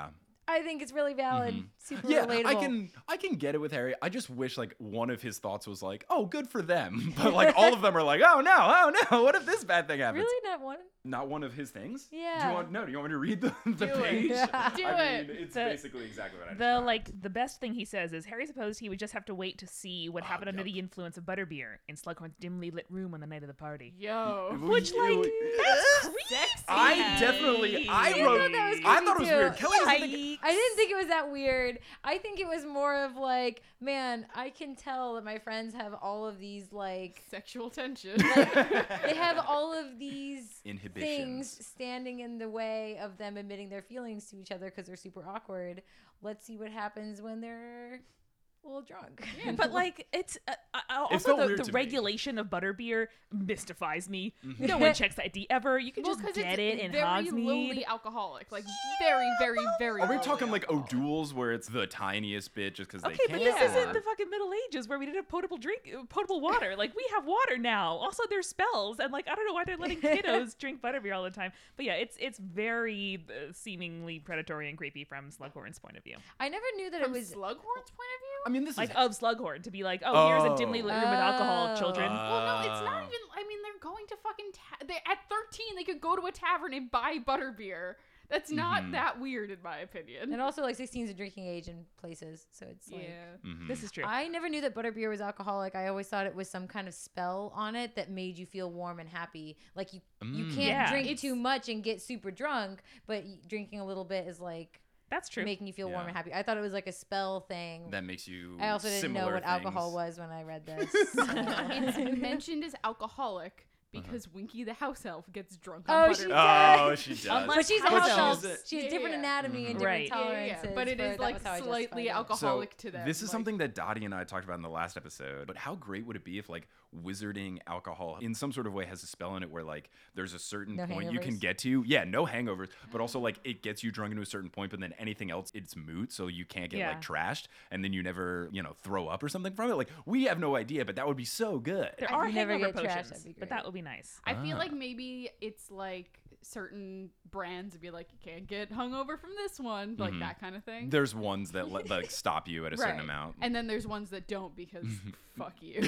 [SPEAKER 3] I think it's really valid. Super
[SPEAKER 2] Yeah,
[SPEAKER 3] relatable.
[SPEAKER 2] I can get it with Harry. I just wish like one of his thoughts was like, "Oh, good for them," but like all of them are like, "Oh no, what if this bad thing happens?"
[SPEAKER 3] Really, not one.
[SPEAKER 2] Not one of his things.
[SPEAKER 3] Yeah.
[SPEAKER 2] Do you want me to read the page?
[SPEAKER 4] Do
[SPEAKER 2] I
[SPEAKER 4] it.
[SPEAKER 2] mean, it's
[SPEAKER 5] The-
[SPEAKER 2] basically exactly what I described.
[SPEAKER 5] The best thing he says is Harry supposed he would just have to wait to see what happened under
[SPEAKER 2] yep.
[SPEAKER 5] the influence of butterbeer in Slughorn's dimly lit room on the night of the party.
[SPEAKER 4] Yo.
[SPEAKER 5] Which, like, that's
[SPEAKER 4] Sexy.
[SPEAKER 2] I definitely I wrote.
[SPEAKER 3] thought that was
[SPEAKER 2] I thought it was
[SPEAKER 3] creepy,
[SPEAKER 2] weird.
[SPEAKER 3] too.
[SPEAKER 2] Kelly doesn't think.
[SPEAKER 3] I didn't think it was that weird. I think it was more of like, man, I can tell that my friends have all of these like
[SPEAKER 4] Sexual tension.
[SPEAKER 3] they have all of these
[SPEAKER 2] Inhibitions.
[SPEAKER 3] things standing in the way of them admitting their feelings to each other because they're super awkward. Let's see what happens when they're a little drunk.
[SPEAKER 5] But like it's
[SPEAKER 2] felt
[SPEAKER 5] also
[SPEAKER 2] weird
[SPEAKER 5] the
[SPEAKER 2] to me.
[SPEAKER 5] regulation of butterbeer mystifies me. No one checks ID ever. You can
[SPEAKER 4] Well,
[SPEAKER 5] just
[SPEAKER 4] 'cause
[SPEAKER 5] get
[SPEAKER 4] it's
[SPEAKER 5] it in
[SPEAKER 4] very
[SPEAKER 5] Hogsmeade.
[SPEAKER 4] lowly alcoholic, like very, very, very.
[SPEAKER 2] Are we
[SPEAKER 4] lowly
[SPEAKER 2] talking like
[SPEAKER 4] alcoholic.
[SPEAKER 2] O'Doul's where it's the tiniest bit just because
[SPEAKER 5] Okay,
[SPEAKER 2] they
[SPEAKER 5] but
[SPEAKER 2] can?
[SPEAKER 5] this isn't the fucking Middle Ages where we didn't have potable water. Like we have water now. Also, there's spells, and like I don't know why they're letting kiddos drink butterbeer all the time. But yeah, it's very seemingly predatory and creepy from Slughorn's point of view.
[SPEAKER 3] I never knew that
[SPEAKER 4] From
[SPEAKER 3] it was.
[SPEAKER 4] Slughorn's point of view?
[SPEAKER 2] I mean, this
[SPEAKER 5] Like
[SPEAKER 2] is
[SPEAKER 5] of Slughorn to be like, oh, here's a dimly lit room with alcohol,
[SPEAKER 3] Oh.
[SPEAKER 5] children.
[SPEAKER 4] Well, no, it's not even. I mean, they're going to fucking. At 13, they could go to a tavern and buy butterbeer. That's not that weird, in my opinion.
[SPEAKER 3] And also, like 16 is a drinking age in places, so it's like.
[SPEAKER 5] This is true.
[SPEAKER 3] I never knew that butterbeer was alcoholic. I always thought it was some kind of spell on it that made you feel warm and happy. Like you can't
[SPEAKER 5] Yeah.
[SPEAKER 3] drink too much and get super drunk, but drinking a little bit is like
[SPEAKER 5] That's true.
[SPEAKER 3] making you feel warm
[SPEAKER 2] Yeah.
[SPEAKER 3] and happy. I thought it was like a spell thing.
[SPEAKER 2] that makes you.
[SPEAKER 3] I also didn't know
[SPEAKER 2] similar
[SPEAKER 3] what alcohol
[SPEAKER 2] things.
[SPEAKER 3] was when I read this.
[SPEAKER 4] It's mentioned as alcoholic because Winky the house elf gets drunk
[SPEAKER 3] Oh,
[SPEAKER 4] on
[SPEAKER 3] she
[SPEAKER 4] butterbeer.
[SPEAKER 3] does.
[SPEAKER 2] Oh, she does.
[SPEAKER 5] Unless
[SPEAKER 3] But she's a
[SPEAKER 5] But
[SPEAKER 3] house
[SPEAKER 5] she's
[SPEAKER 3] elf.
[SPEAKER 2] a-
[SPEAKER 3] She has
[SPEAKER 4] Yeah,
[SPEAKER 3] different
[SPEAKER 4] yeah.
[SPEAKER 3] anatomy and different
[SPEAKER 5] Right.
[SPEAKER 3] tolerances.
[SPEAKER 4] But it
[SPEAKER 3] for-
[SPEAKER 4] is
[SPEAKER 3] that
[SPEAKER 4] like
[SPEAKER 3] was how I
[SPEAKER 4] slightly
[SPEAKER 3] justified it.
[SPEAKER 4] alcoholic to them.
[SPEAKER 2] This is
[SPEAKER 4] like-
[SPEAKER 2] something that Dottie and I talked about in the last episode. But how great would it be if like wizarding alcohol in some sort of way has a spell in it where like there's a certain
[SPEAKER 3] No
[SPEAKER 2] point you can
[SPEAKER 3] hangovers?
[SPEAKER 2] get to. Yeah, no hangovers, but also like it gets you drunk to a certain point, but then anything else it's moot, so you can't get
[SPEAKER 5] Yeah.
[SPEAKER 2] like trashed, and then you never throw up or something from it. Like we have no idea, but that would be so good.
[SPEAKER 5] There
[SPEAKER 3] I
[SPEAKER 5] are
[SPEAKER 3] could never
[SPEAKER 5] hangover
[SPEAKER 3] get trashed,
[SPEAKER 5] potions,
[SPEAKER 3] that'd be
[SPEAKER 5] but
[SPEAKER 3] great.
[SPEAKER 5] that would be nice.
[SPEAKER 4] I feel like maybe it's like certain brands would be like, you can't get hungover from this one, like that kind of thing.
[SPEAKER 2] There's ones that like stop you at a certain amount.
[SPEAKER 4] And then there's ones that don't because fuck you.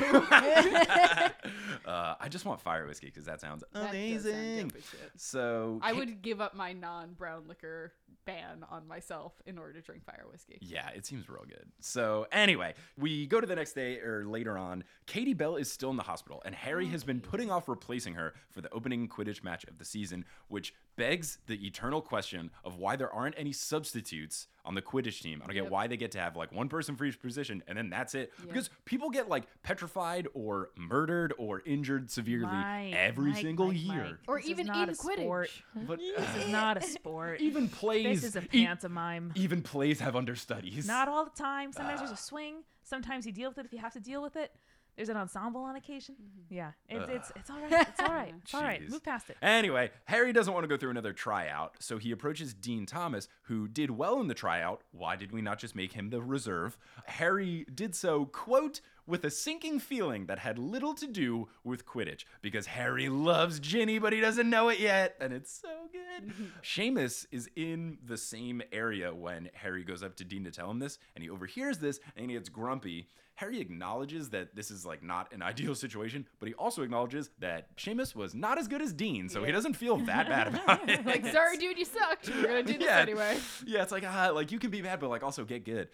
[SPEAKER 2] I just want fire whiskey because that sounds
[SPEAKER 4] That does sound
[SPEAKER 2] amazing.
[SPEAKER 4] dope as shit.
[SPEAKER 2] So
[SPEAKER 4] I would give up my non-brown liquor ban on myself in order to drink fire whiskey.
[SPEAKER 2] Yeah, it seems real good. So anyway, we go to the next day or later on. Katie Bell is still in the hospital, and Harry has been putting off replacing her for the opening Quidditch match of the season, which begs the eternal question of why there aren't any substitutes on the Quidditch team. I don't get why they get to have like one person for each position and then that's it. Because people get like petrified or murdered or injured severely every single year.
[SPEAKER 4] Or
[SPEAKER 5] This is
[SPEAKER 4] even
[SPEAKER 5] not
[SPEAKER 4] in
[SPEAKER 5] a sport.
[SPEAKER 4] Quidditch.
[SPEAKER 2] But
[SPEAKER 5] This is not a sport.
[SPEAKER 2] even plays,
[SPEAKER 5] This is a
[SPEAKER 2] e-
[SPEAKER 5] pantomime.
[SPEAKER 2] even plays have understudies.
[SPEAKER 5] Not all the time. Sometimes there's a swing. Sometimes you deal with it if you have to deal with it. There's an ensemble on occasion. Yeah, it's all right. It's all right. It's all right.
[SPEAKER 2] Jeez.
[SPEAKER 5] Move past it.
[SPEAKER 2] Anyway, Harry doesn't want to go through another tryout, so he approaches Dean Thomas, who did well in the tryout. Why did we not just make him the reserve? Harry did so, quote, with a sinking feeling that had little to do with Quidditch, because Harry loves Ginny, but he doesn't know it yet, and it's so good. Seamus is in the same area when Harry goes up to Dean to tell him this, and he overhears this, and he gets grumpy. Harry acknowledges that this is like not an ideal situation, but he also acknowledges that Seamus was not as good as Dean, so he doesn't feel that bad about it.
[SPEAKER 4] Like, sorry, dude, you sucked. We're gonna do this anyway.
[SPEAKER 2] Yeah, it's like you can be bad, but like also get good.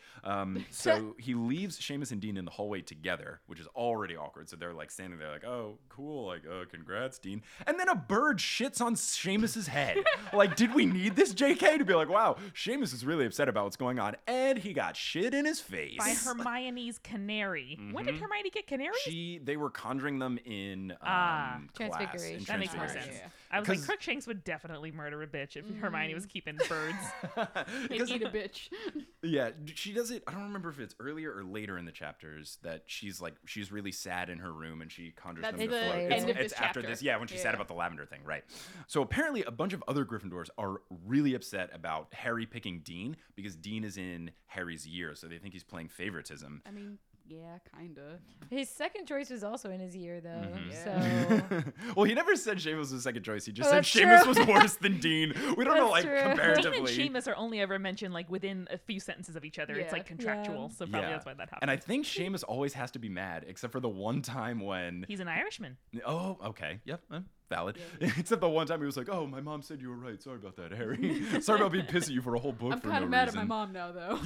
[SPEAKER 2] So he leaves Seamus and Dean in the hallway together, which is already awkward. So they're like standing there, like, oh, cool, like, oh, congrats, Dean. And then a bird shits on Seamus's head. Like, did we need this, JK, to be like, wow, Seamus is really upset about what's going on, and he got shit in his face
[SPEAKER 5] By Hermione's canary. When did Hermione get canaries?
[SPEAKER 2] They were conjuring them in
[SPEAKER 5] Ah.
[SPEAKER 2] class.
[SPEAKER 3] Transfiguration.
[SPEAKER 2] in
[SPEAKER 5] That makes more
[SPEAKER 2] Transfiguration.
[SPEAKER 5] sense. I was like,
[SPEAKER 2] 'Cause-
[SPEAKER 5] Crookshanks would definitely murder a bitch if Hermione was keeping birds.
[SPEAKER 4] And eat a bitch.
[SPEAKER 2] Yeah, she does it. I don't remember if it's earlier or later in the chapters that she's really sad in her room and she conjures
[SPEAKER 4] That's
[SPEAKER 2] them to
[SPEAKER 4] the
[SPEAKER 2] float.
[SPEAKER 4] end of
[SPEAKER 2] It's
[SPEAKER 4] this
[SPEAKER 2] after
[SPEAKER 4] chapter.
[SPEAKER 2] this, yeah, when she's sad
[SPEAKER 4] Yeah.
[SPEAKER 2] about the lavender thing, right? So apparently, a bunch of other Gryffindors are really upset about Harry picking Dean because Dean is in Harry's year, so they think he's playing favoritism.
[SPEAKER 4] I mean, Yeah, kinda.
[SPEAKER 3] His second choice was also in his year, though.
[SPEAKER 2] Mhm.
[SPEAKER 3] So
[SPEAKER 2] Well, he never said Seamus was second choice. He just
[SPEAKER 3] Oh,
[SPEAKER 2] said
[SPEAKER 3] that's
[SPEAKER 2] Seamus
[SPEAKER 3] true.
[SPEAKER 2] was worse than Dean. We don't know,
[SPEAKER 3] That's
[SPEAKER 2] like,
[SPEAKER 3] true.
[SPEAKER 5] Dean and
[SPEAKER 2] comparatively.
[SPEAKER 5] Seamus are only ever mentioned like within a few sentences of each other. It's
[SPEAKER 4] Yeah.
[SPEAKER 5] like contractual, so probably that's why that happens.
[SPEAKER 2] And I think Seamus always has to be mad, except for the one time when.
[SPEAKER 5] He's an Irishman.
[SPEAKER 2] Oh, okay. Yep. Valid. Except the one time he was like, "Oh, my mom said you were right. Sorry about that, Harry. Sorry about being pissed at you for a whole book
[SPEAKER 4] I'm
[SPEAKER 2] for
[SPEAKER 4] kind
[SPEAKER 2] no
[SPEAKER 4] of mad
[SPEAKER 2] reason."
[SPEAKER 4] at my mom now, though.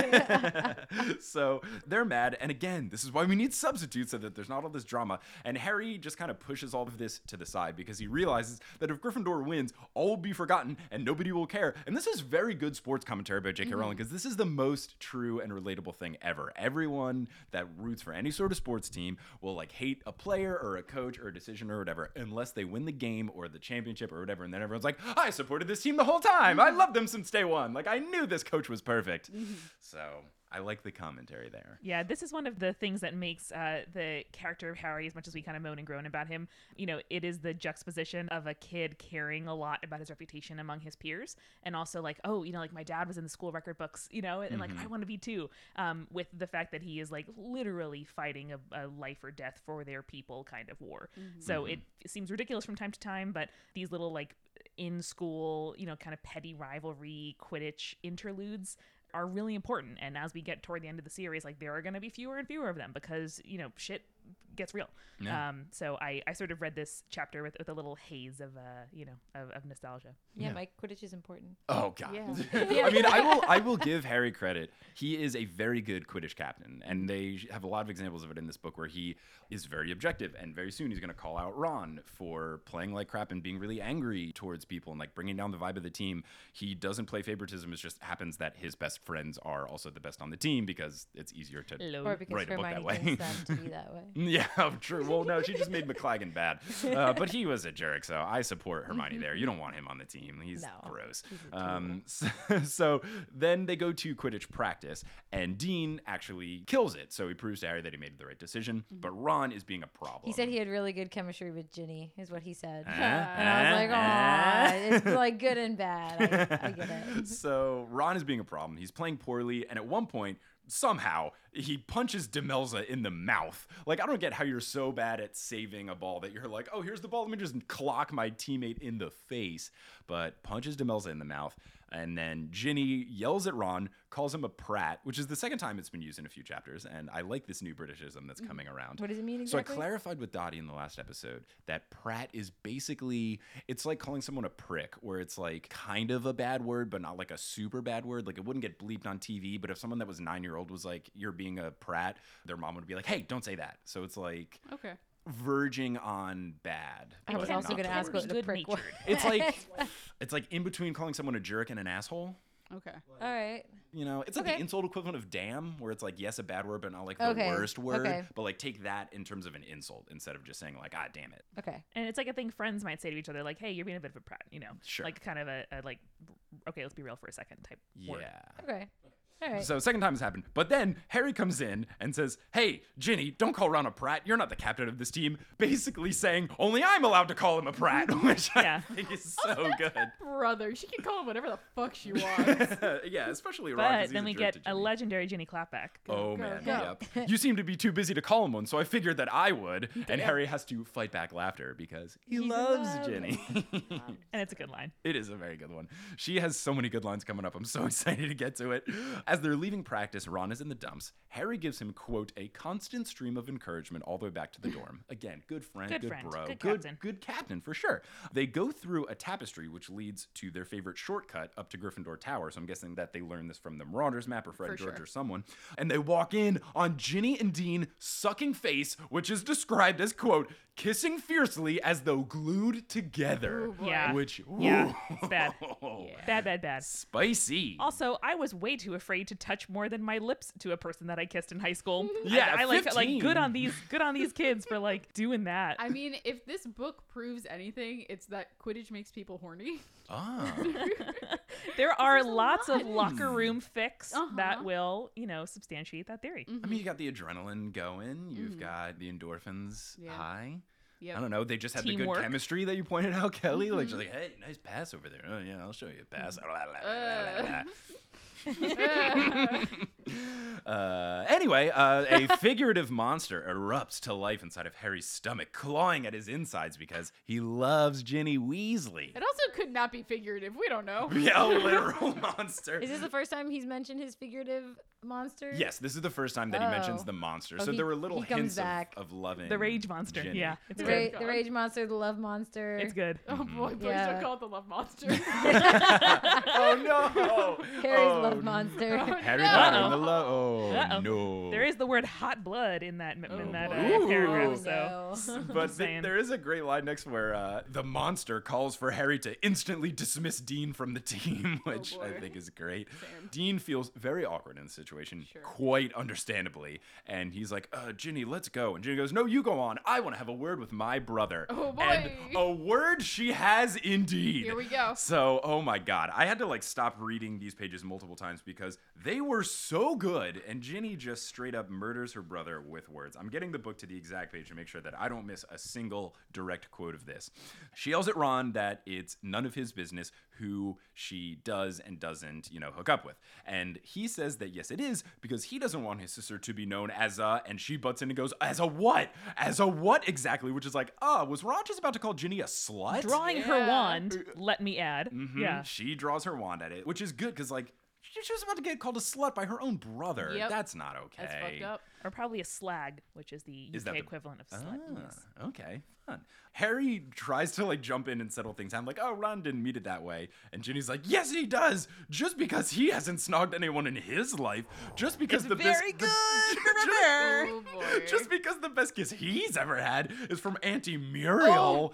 [SPEAKER 2] Yeah. So they're mad. And again, this is why we need substitutes so that there's not all this drama. And Harry just kind of pushes all of this to the side because he realizes that if Gryffindor wins, all will be forgotten and nobody will care. And this is very good sports commentary by J.K. Rowling because this is the most true and relatable thing ever. Everyone that roots for any sort of sports team will like hate a player or a coach or a decision or whatever unless they win the game or the championship or whatever. And then everyone's like, I supported this team the whole time. I loved them since day one. Like, I knew this coach was perfect. So I like the commentary there.
[SPEAKER 5] Yeah, this is one of the things that makes the character of Harry, as much as we kind of moan and groan about him, you know, it is the juxtaposition of a kid caring a lot about his reputation among his peers, and also like, oh, you know, like my dad was in the school record books, you know, and like I want to be too, with the fact that he is like literally fighting a life or death for their people kind of war. So it seems ridiculous from time to time, but these little like in school, you know, kind of petty rivalry Quidditch interludes are really important. And as we get toward the end of the series, like there are going to be fewer and fewer of them because, you know, shit gets real.
[SPEAKER 2] Yeah.
[SPEAKER 5] So I sort of read this chapter with a little haze of you know, of nostalgia.
[SPEAKER 3] yeah, Mike, Quidditch is important.
[SPEAKER 2] Oh god.
[SPEAKER 4] Yeah.
[SPEAKER 2] I mean, I will give Harry credit. He is a very good Quidditch captain, and they have a lot of examples of it in this book where he is very objective, and very soon he's going to call out Ron for playing like crap and being really angry towards people and like bringing down the vibe of the team. He doesn't play favoritism. It just happens that his best friends are also the best on the team because it's easier to
[SPEAKER 3] Or because
[SPEAKER 2] write a book that
[SPEAKER 3] Hermione
[SPEAKER 2] way.
[SPEAKER 3] thinks them to be that way.
[SPEAKER 2] Yeah, true. Well, no, she just made McLagan bad. But he was a jerk, so I support Hermione there. You don't want him on the team. He's
[SPEAKER 3] No,
[SPEAKER 2] gross.
[SPEAKER 3] he's a
[SPEAKER 2] So then they go to Quidditch practice, and Dean actually kills it. So he proves to Harry that he made the right decision, but Ron is being a problem.
[SPEAKER 3] He said he had really good chemistry with Ginny, is what he said.
[SPEAKER 2] Uh,
[SPEAKER 3] And I was like, aw, it's like good and bad. I get it.
[SPEAKER 2] So Ron is being a problem. He's playing poorly, and at one point, somehow, he punches Demelza in the mouth. Like, I don't get how you're so bad at saving a ball that you're like, oh, here's the ball, let me just clock my teammate in the face. But punches Demelza in the mouth. And then Ginny yells at Ron, calls him a prat, which is the second time it's been used in a few chapters. And I like this new Britishism that's coming around.
[SPEAKER 3] What does it mean
[SPEAKER 2] So I
[SPEAKER 3] exactly?
[SPEAKER 2] clarified with Dottie in the last episode that prat is basically, it's like calling someone a prick, where it's like kind of a bad word, but not like a super bad word. Like it wouldn't get bleeped on TV, but if someone that was 9-year-old was like, you're being a prat, their mom would be like, hey, don't say that. So it's like
[SPEAKER 4] Okay.
[SPEAKER 2] verging on bad.
[SPEAKER 3] I was
[SPEAKER 2] but
[SPEAKER 3] also
[SPEAKER 2] not
[SPEAKER 3] going to ask what the
[SPEAKER 5] good
[SPEAKER 3] prick was.
[SPEAKER 5] natured.
[SPEAKER 2] It's like in between calling someone a jerk and an asshole.
[SPEAKER 4] Okay.
[SPEAKER 3] All right.
[SPEAKER 2] You know, it's like
[SPEAKER 3] Okay.
[SPEAKER 2] the insult equivalent of damn, where it's like, yes, a bad word, but not like the
[SPEAKER 3] Okay.
[SPEAKER 2] worst word.
[SPEAKER 3] Okay.
[SPEAKER 2] But like take that in terms of an insult instead of just saying like, ah, damn it.
[SPEAKER 3] Okay.
[SPEAKER 5] And it's like a thing friends might say to each other, like, hey, you're being a bit of a prat, you know?
[SPEAKER 2] Sure.
[SPEAKER 5] Like kind of a like, okay, let's be real for a second type word.
[SPEAKER 2] Yeah.
[SPEAKER 3] Okay. All right.
[SPEAKER 2] So second time it's happened. But then Harry comes in and says, hey, Ginny, don't call Ron a prat. You're not the captain of this team. Basically saying, only I'm allowed to call him a prat, which
[SPEAKER 5] Yeah.
[SPEAKER 2] I think is so good.
[SPEAKER 4] Brother, she can call him whatever the fuck she wants.
[SPEAKER 2] Yeah, especially Ron. 'cause
[SPEAKER 5] But
[SPEAKER 2] he's
[SPEAKER 5] then
[SPEAKER 2] a
[SPEAKER 5] we
[SPEAKER 2] jerk
[SPEAKER 5] get
[SPEAKER 2] to
[SPEAKER 5] a
[SPEAKER 2] Ginny.
[SPEAKER 5] legendary Ginny clapback.
[SPEAKER 2] Oh,
[SPEAKER 4] Go,
[SPEAKER 2] man.
[SPEAKER 4] go.
[SPEAKER 2] Yep. You seem to be too busy to call him one, so I figured that I would. And Harry has to fight back laughter because he
[SPEAKER 3] He's in
[SPEAKER 2] loves
[SPEAKER 3] love.
[SPEAKER 2] Ginny.
[SPEAKER 5] And it's a good line.
[SPEAKER 2] It is a very good one. She has so many good lines coming up. I'm so excited to get to it. As they're leaving practice, Ron is in the dumps. Harry gives him, quote, a constant stream of encouragement all the way back to the dorm. Again, good friend,
[SPEAKER 5] Good
[SPEAKER 2] good
[SPEAKER 5] friend,
[SPEAKER 2] bro,
[SPEAKER 5] good captain.
[SPEAKER 2] good captain for sure. They go through a tapestry which leads to their favorite shortcut up to Gryffindor Tower. So I'm guessing that they learned this from the Marauders map or Fred
[SPEAKER 4] For
[SPEAKER 2] and George
[SPEAKER 4] sure.
[SPEAKER 2] or someone. And they walk in on Ginny and Dean sucking face, which is described as, quote, kissing fiercely as though glued together.
[SPEAKER 4] Ooh, boy.
[SPEAKER 5] Yeah.
[SPEAKER 2] Which,
[SPEAKER 5] Yeah,
[SPEAKER 2] ooh.
[SPEAKER 5] it's bad. Bad, bad, bad.
[SPEAKER 2] Spicy.
[SPEAKER 5] Also, I was way too afraid to touch more than my lips to a person that I kissed in high school.
[SPEAKER 2] Yeah,
[SPEAKER 5] I like
[SPEAKER 2] 15.
[SPEAKER 5] good on these kids for like doing that.
[SPEAKER 4] I mean, if this book proves anything, it's that Quidditch makes people horny.
[SPEAKER 2] Ah.
[SPEAKER 5] There are
[SPEAKER 4] there's a
[SPEAKER 5] lots of
[SPEAKER 4] lot.
[SPEAKER 5] locker room fics that
[SPEAKER 4] Uh-huh.
[SPEAKER 5] will, you know, substantiate that theory.
[SPEAKER 2] I mean, you got the adrenaline going. You've got the endorphins
[SPEAKER 4] Yeah.
[SPEAKER 2] high.
[SPEAKER 4] Yep.
[SPEAKER 2] I don't know. They just had the
[SPEAKER 5] Teamwork.
[SPEAKER 2] good chemistry that you pointed out, Kelly. Like, she's like, hey, nice pass over there. Oh, yeah, I'll show you a pass. Anyway, a figurative monster erupts to life inside of Harry's stomach, clawing at his insides because he loves Ginny Weasley.
[SPEAKER 4] It also could not be figurative. We don't know.
[SPEAKER 2] Yeah, a literal monster.
[SPEAKER 3] Is this the first time he's mentioned his figurative monster?
[SPEAKER 2] Yes, this is the first time that he mentions
[SPEAKER 3] Oh.
[SPEAKER 2] the monster.
[SPEAKER 3] Oh,
[SPEAKER 2] So
[SPEAKER 3] he-
[SPEAKER 2] there were little
[SPEAKER 3] he comes
[SPEAKER 2] hints
[SPEAKER 3] back.
[SPEAKER 2] of loving
[SPEAKER 5] The rage monster.
[SPEAKER 2] Ginny.
[SPEAKER 5] Yeah, it's
[SPEAKER 3] The,
[SPEAKER 5] good.
[SPEAKER 3] the rage monster, the love monster.
[SPEAKER 5] It's good.
[SPEAKER 4] Oh boy, please
[SPEAKER 3] Yeah.
[SPEAKER 4] don't call it the love monster.
[SPEAKER 2] Oh no!
[SPEAKER 3] Harry's
[SPEAKER 2] Oh,
[SPEAKER 3] love monster.
[SPEAKER 2] Harry
[SPEAKER 4] no.
[SPEAKER 2] Potter and the love. Oh
[SPEAKER 5] Uh-oh.
[SPEAKER 2] no!
[SPEAKER 5] There is the word hot blood in that in that
[SPEAKER 2] boy.
[SPEAKER 5] paragraph.
[SPEAKER 2] Ooh.
[SPEAKER 5] So
[SPEAKER 2] But
[SPEAKER 5] Just saying.
[SPEAKER 2] there is a great line next where the monster calls for Harry to instantly dismiss Dean from the team, which I
[SPEAKER 4] boy.
[SPEAKER 2] think is great.
[SPEAKER 4] Same.
[SPEAKER 2] Dean feels very awkward in the situation,
[SPEAKER 4] Sure.
[SPEAKER 2] quite understandably. And he's like, Ginny, let's go. And Ginny goes, no, you go on. I want to have a word with my brother.
[SPEAKER 4] Oh, boy.
[SPEAKER 2] And a word she has indeed.
[SPEAKER 4] Here we go.
[SPEAKER 2] So, oh my God. I had to like stop reading these pages multiple times because they were so good. And Ginny just straight up murders her brother with words. I'm getting the book to the exact page to make sure that I don't miss a single direct quote of this. She yells at Ron that it's none of his business who she does and doesn't, hook up with. And he says that yes, it is, because he doesn't want his sister to be known as and she butts in and goes, as a what? As a what exactly? Which is like, was Ron just about to call Ginny a slut?
[SPEAKER 5] drawing her
[SPEAKER 4] Yeah.
[SPEAKER 5] wand, let me add.
[SPEAKER 2] Mhm.
[SPEAKER 5] Yeah.
[SPEAKER 2] She draws her wand at it, which is good because, like, she was about to get called a slut by her own brother.
[SPEAKER 4] Yep.
[SPEAKER 2] That's not okay.
[SPEAKER 4] That's fucked up.
[SPEAKER 5] Or probably a slag, which is the
[SPEAKER 2] Is
[SPEAKER 5] UK
[SPEAKER 2] that the-
[SPEAKER 5] equivalent of slut. Yes.
[SPEAKER 2] Okay, fun. Harry tries to like jump in and settle things. I'm like, oh, Ron didn't mean it that way. And Ginny's like, yes, he does. Just because he hasn't snogged anyone in his life. Just because
[SPEAKER 5] It's
[SPEAKER 2] the
[SPEAKER 5] very
[SPEAKER 2] best,
[SPEAKER 5] good,
[SPEAKER 4] Oh boy.
[SPEAKER 2] just because the best kiss he's ever had is from Auntie Muriel.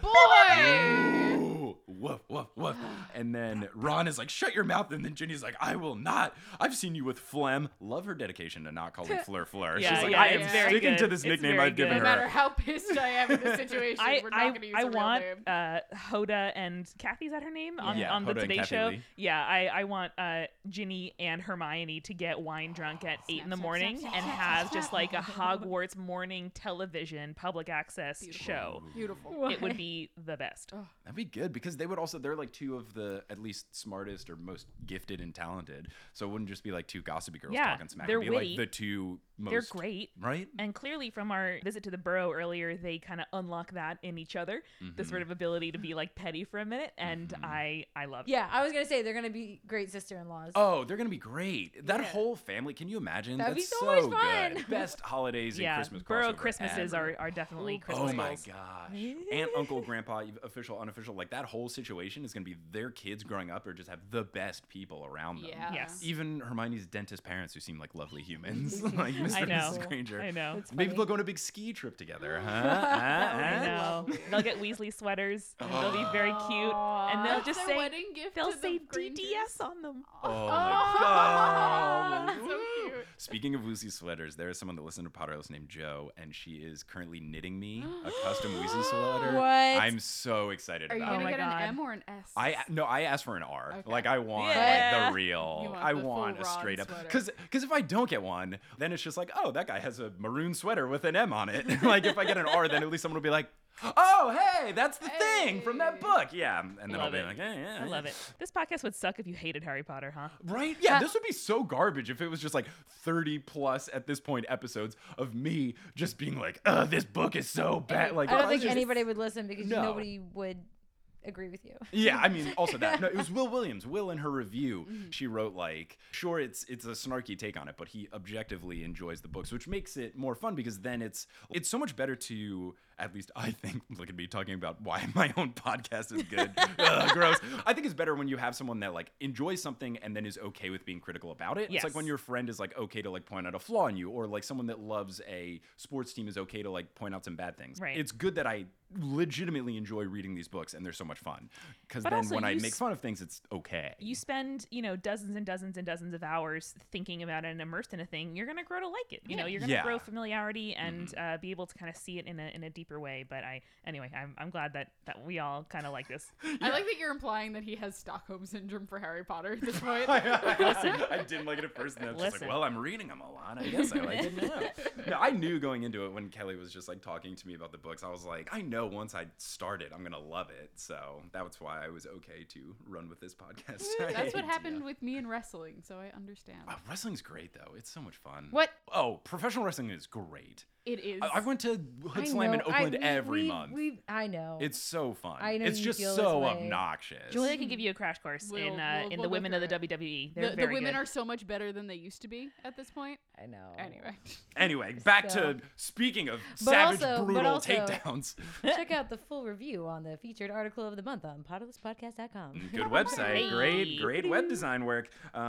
[SPEAKER 4] Boy.
[SPEAKER 2] Ooh, woof, woof, woof. And then Ron is like, shut your mouth. And then Ginny's like, I will not. I've seen you with Flem. Love her dedication to not calling Fleur Fleur.
[SPEAKER 5] Yeah,
[SPEAKER 2] She's like,
[SPEAKER 5] yeah,
[SPEAKER 2] I am
[SPEAKER 4] it's very
[SPEAKER 2] sticking to
[SPEAKER 5] good.
[SPEAKER 2] this
[SPEAKER 5] It's
[SPEAKER 2] nickname
[SPEAKER 5] very
[SPEAKER 2] I've given
[SPEAKER 5] good.
[SPEAKER 4] No
[SPEAKER 2] her.
[SPEAKER 4] matter how pissed I am in this situation, we're not going to use
[SPEAKER 5] I
[SPEAKER 4] a real
[SPEAKER 5] want
[SPEAKER 4] name.
[SPEAKER 5] Hoda and Kathy, is that her name? On,
[SPEAKER 2] Yeah,
[SPEAKER 5] on the
[SPEAKER 2] Hoda and
[SPEAKER 5] Today
[SPEAKER 2] Kathy
[SPEAKER 5] Show.
[SPEAKER 2] Lee.
[SPEAKER 5] Yeah, I want Ginny and Hermione to get wine drunk at 8 in the morning and have just like a Hogwarts morning television public access show.
[SPEAKER 4] Beautiful.
[SPEAKER 5] It would be the best.
[SPEAKER 2] That'd be good because they would also, they're like two of the at least smartest or most gifted and talented. So it wouldn't just be like two gossipy girls
[SPEAKER 5] Yeah,
[SPEAKER 2] talking smack.
[SPEAKER 5] they're
[SPEAKER 2] It'd be
[SPEAKER 5] witty.
[SPEAKER 2] like the two most.
[SPEAKER 5] They're great.
[SPEAKER 2] Right?
[SPEAKER 5] And clearly from our visit to the Burrow earlier, they kind of unlock that in each other, the sort of ability to be like petty for a minute. And I love it.
[SPEAKER 3] Yeah, I was gonna say they're gonna be great sister-in-laws.
[SPEAKER 2] Oh, they're going to be great. That
[SPEAKER 3] Yeah.
[SPEAKER 2] whole family, can you imagine?
[SPEAKER 3] That'd be
[SPEAKER 2] That's
[SPEAKER 3] so much fun.
[SPEAKER 2] good. Best holidays and
[SPEAKER 5] Yeah,
[SPEAKER 2] Christmas
[SPEAKER 5] Burrow
[SPEAKER 2] crossover
[SPEAKER 5] Christmases
[SPEAKER 2] ever.
[SPEAKER 5] are definitely
[SPEAKER 2] Oh
[SPEAKER 5] Christmas
[SPEAKER 2] my
[SPEAKER 5] goals.
[SPEAKER 2] gosh. Aunt, uncle, grandpa, official, unofficial, like that whole situation is going to be their kids growing up or just have the best people around them.
[SPEAKER 4] Yeah.
[SPEAKER 5] Yes.
[SPEAKER 2] Even Hermione's dentist parents who seem like lovely humans. like Mr.
[SPEAKER 5] I
[SPEAKER 2] and
[SPEAKER 5] know.
[SPEAKER 2] Mrs. Granger.
[SPEAKER 5] I know.
[SPEAKER 3] It's
[SPEAKER 2] Maybe
[SPEAKER 3] funny.
[SPEAKER 2] they'll go on a big ski trip together, huh?
[SPEAKER 5] I know. They'll get Weasley sweaters. And they'll be very cute, and they'll
[SPEAKER 4] That's
[SPEAKER 5] just
[SPEAKER 4] their
[SPEAKER 5] say
[SPEAKER 4] wedding gift
[SPEAKER 5] they'll
[SPEAKER 4] to
[SPEAKER 5] say
[SPEAKER 4] the Grangers.
[SPEAKER 5] DDS on them.
[SPEAKER 2] Oh my god.
[SPEAKER 4] So cute.
[SPEAKER 2] Speaking of Weasley sweaters, there is someone that listened to Potterless named Joe, and she is currently knitting me a custom Weasley sweater.
[SPEAKER 3] What?
[SPEAKER 2] I'm so excited
[SPEAKER 4] Are you
[SPEAKER 2] about
[SPEAKER 4] going to
[SPEAKER 5] my
[SPEAKER 2] it.
[SPEAKER 4] get
[SPEAKER 5] God.
[SPEAKER 4] an M or an S?
[SPEAKER 2] I asked for an R.
[SPEAKER 4] Okay.
[SPEAKER 2] Like I want
[SPEAKER 5] Yeah.
[SPEAKER 2] like the real.
[SPEAKER 4] You want
[SPEAKER 2] I
[SPEAKER 4] the full
[SPEAKER 2] want a
[SPEAKER 4] Ron
[SPEAKER 2] straight up
[SPEAKER 4] sweater.
[SPEAKER 2] because if I don't get one, then it's just like, oh, that guy has a maroon sweater with an M on it. Like if I get an R, then at least someone will be like, oh, hey, that's the thing from that book. Yeah, and then I'll
[SPEAKER 5] Love
[SPEAKER 2] be
[SPEAKER 5] it.
[SPEAKER 2] like, yeah,
[SPEAKER 5] I love it. This podcast would suck if you hated Harry Potter, huh?
[SPEAKER 2] Right? Yeah, this would be so garbage if it was just like 30 plus at this point episodes of me just being like, this book is so bad. Like,
[SPEAKER 3] I
[SPEAKER 2] if
[SPEAKER 3] don't think
[SPEAKER 2] just-
[SPEAKER 3] anybody would listen because
[SPEAKER 2] No.
[SPEAKER 3] nobody would agree with you.
[SPEAKER 2] Yeah, I mean, also that. No, it was Will Williams. Will, in her review, she wrote like, sure, it's a snarky take on it, but he objectively enjoys the books, which makes it more fun because then it's so much better to, at least I think, look at me talking about why my own podcast is good. Ugh, gross. I think it's better when you have someone that like enjoys something and then is okay with being critical about it. It's like
[SPEAKER 5] Yes.
[SPEAKER 2] when your friend is like okay to like point out a flaw in you, or like someone that loves a sports team is okay to like point out some bad things.
[SPEAKER 5] Right.
[SPEAKER 2] It's good that I legitimately enjoy reading these books and they're so much fun because
[SPEAKER 5] But
[SPEAKER 2] then
[SPEAKER 5] also
[SPEAKER 2] when I
[SPEAKER 5] you
[SPEAKER 2] make fun of things, it's okay.
[SPEAKER 5] You spend, dozens and dozens and dozens of hours thinking about it and immersed in a thing. You're gonna grow to like it. You're gonna
[SPEAKER 2] Yeah.
[SPEAKER 5] grow familiarity and be able to kind of see it in a deeper deeper way. But I'm glad that we all kind of like this.
[SPEAKER 4] I like that you're implying that he has Stockholm syndrome for Harry Potter at this point.
[SPEAKER 2] I didn't like it at first, and then I was just like,
[SPEAKER 5] Listen.
[SPEAKER 2] well, I'm reading them a lot. I guess I like it now. No, I knew going into it when Kelly was just like talking to me about the books. I was like, I know once I start it, I'm gonna love it. So that's why I was okay to run with this podcast.
[SPEAKER 4] That's what
[SPEAKER 2] idea.
[SPEAKER 4] happened with me in wrestling, so I understand.
[SPEAKER 2] Oh, wrestling's great though. It's so much fun.
[SPEAKER 3] What?
[SPEAKER 2] Oh, professional wrestling is great.
[SPEAKER 4] It is.
[SPEAKER 2] I went to Hood Slam in Oakland every month.
[SPEAKER 3] I know.
[SPEAKER 2] It's so fun.
[SPEAKER 3] I know
[SPEAKER 2] it's
[SPEAKER 3] you
[SPEAKER 2] just
[SPEAKER 3] feel
[SPEAKER 2] so
[SPEAKER 3] this way.
[SPEAKER 2] obnoxious.
[SPEAKER 5] Julia can give you a crash course
[SPEAKER 4] We'll
[SPEAKER 5] in
[SPEAKER 4] go
[SPEAKER 5] the women of the
[SPEAKER 4] through it.
[SPEAKER 5] WWE. They're
[SPEAKER 4] the
[SPEAKER 5] very
[SPEAKER 4] women
[SPEAKER 5] good.
[SPEAKER 4] are so much better than they used to be at this point.
[SPEAKER 3] I know.
[SPEAKER 4] Anyway.
[SPEAKER 2] Anyway, back
[SPEAKER 3] So-
[SPEAKER 2] to speaking of
[SPEAKER 3] But
[SPEAKER 2] savage,
[SPEAKER 3] also- but
[SPEAKER 2] brutal
[SPEAKER 3] also-
[SPEAKER 2] takedowns.
[SPEAKER 3] Check out the full review on the featured article of the month on potterlesspodcast.com.
[SPEAKER 2] Good website.
[SPEAKER 5] Hey.
[SPEAKER 2] Great web design work.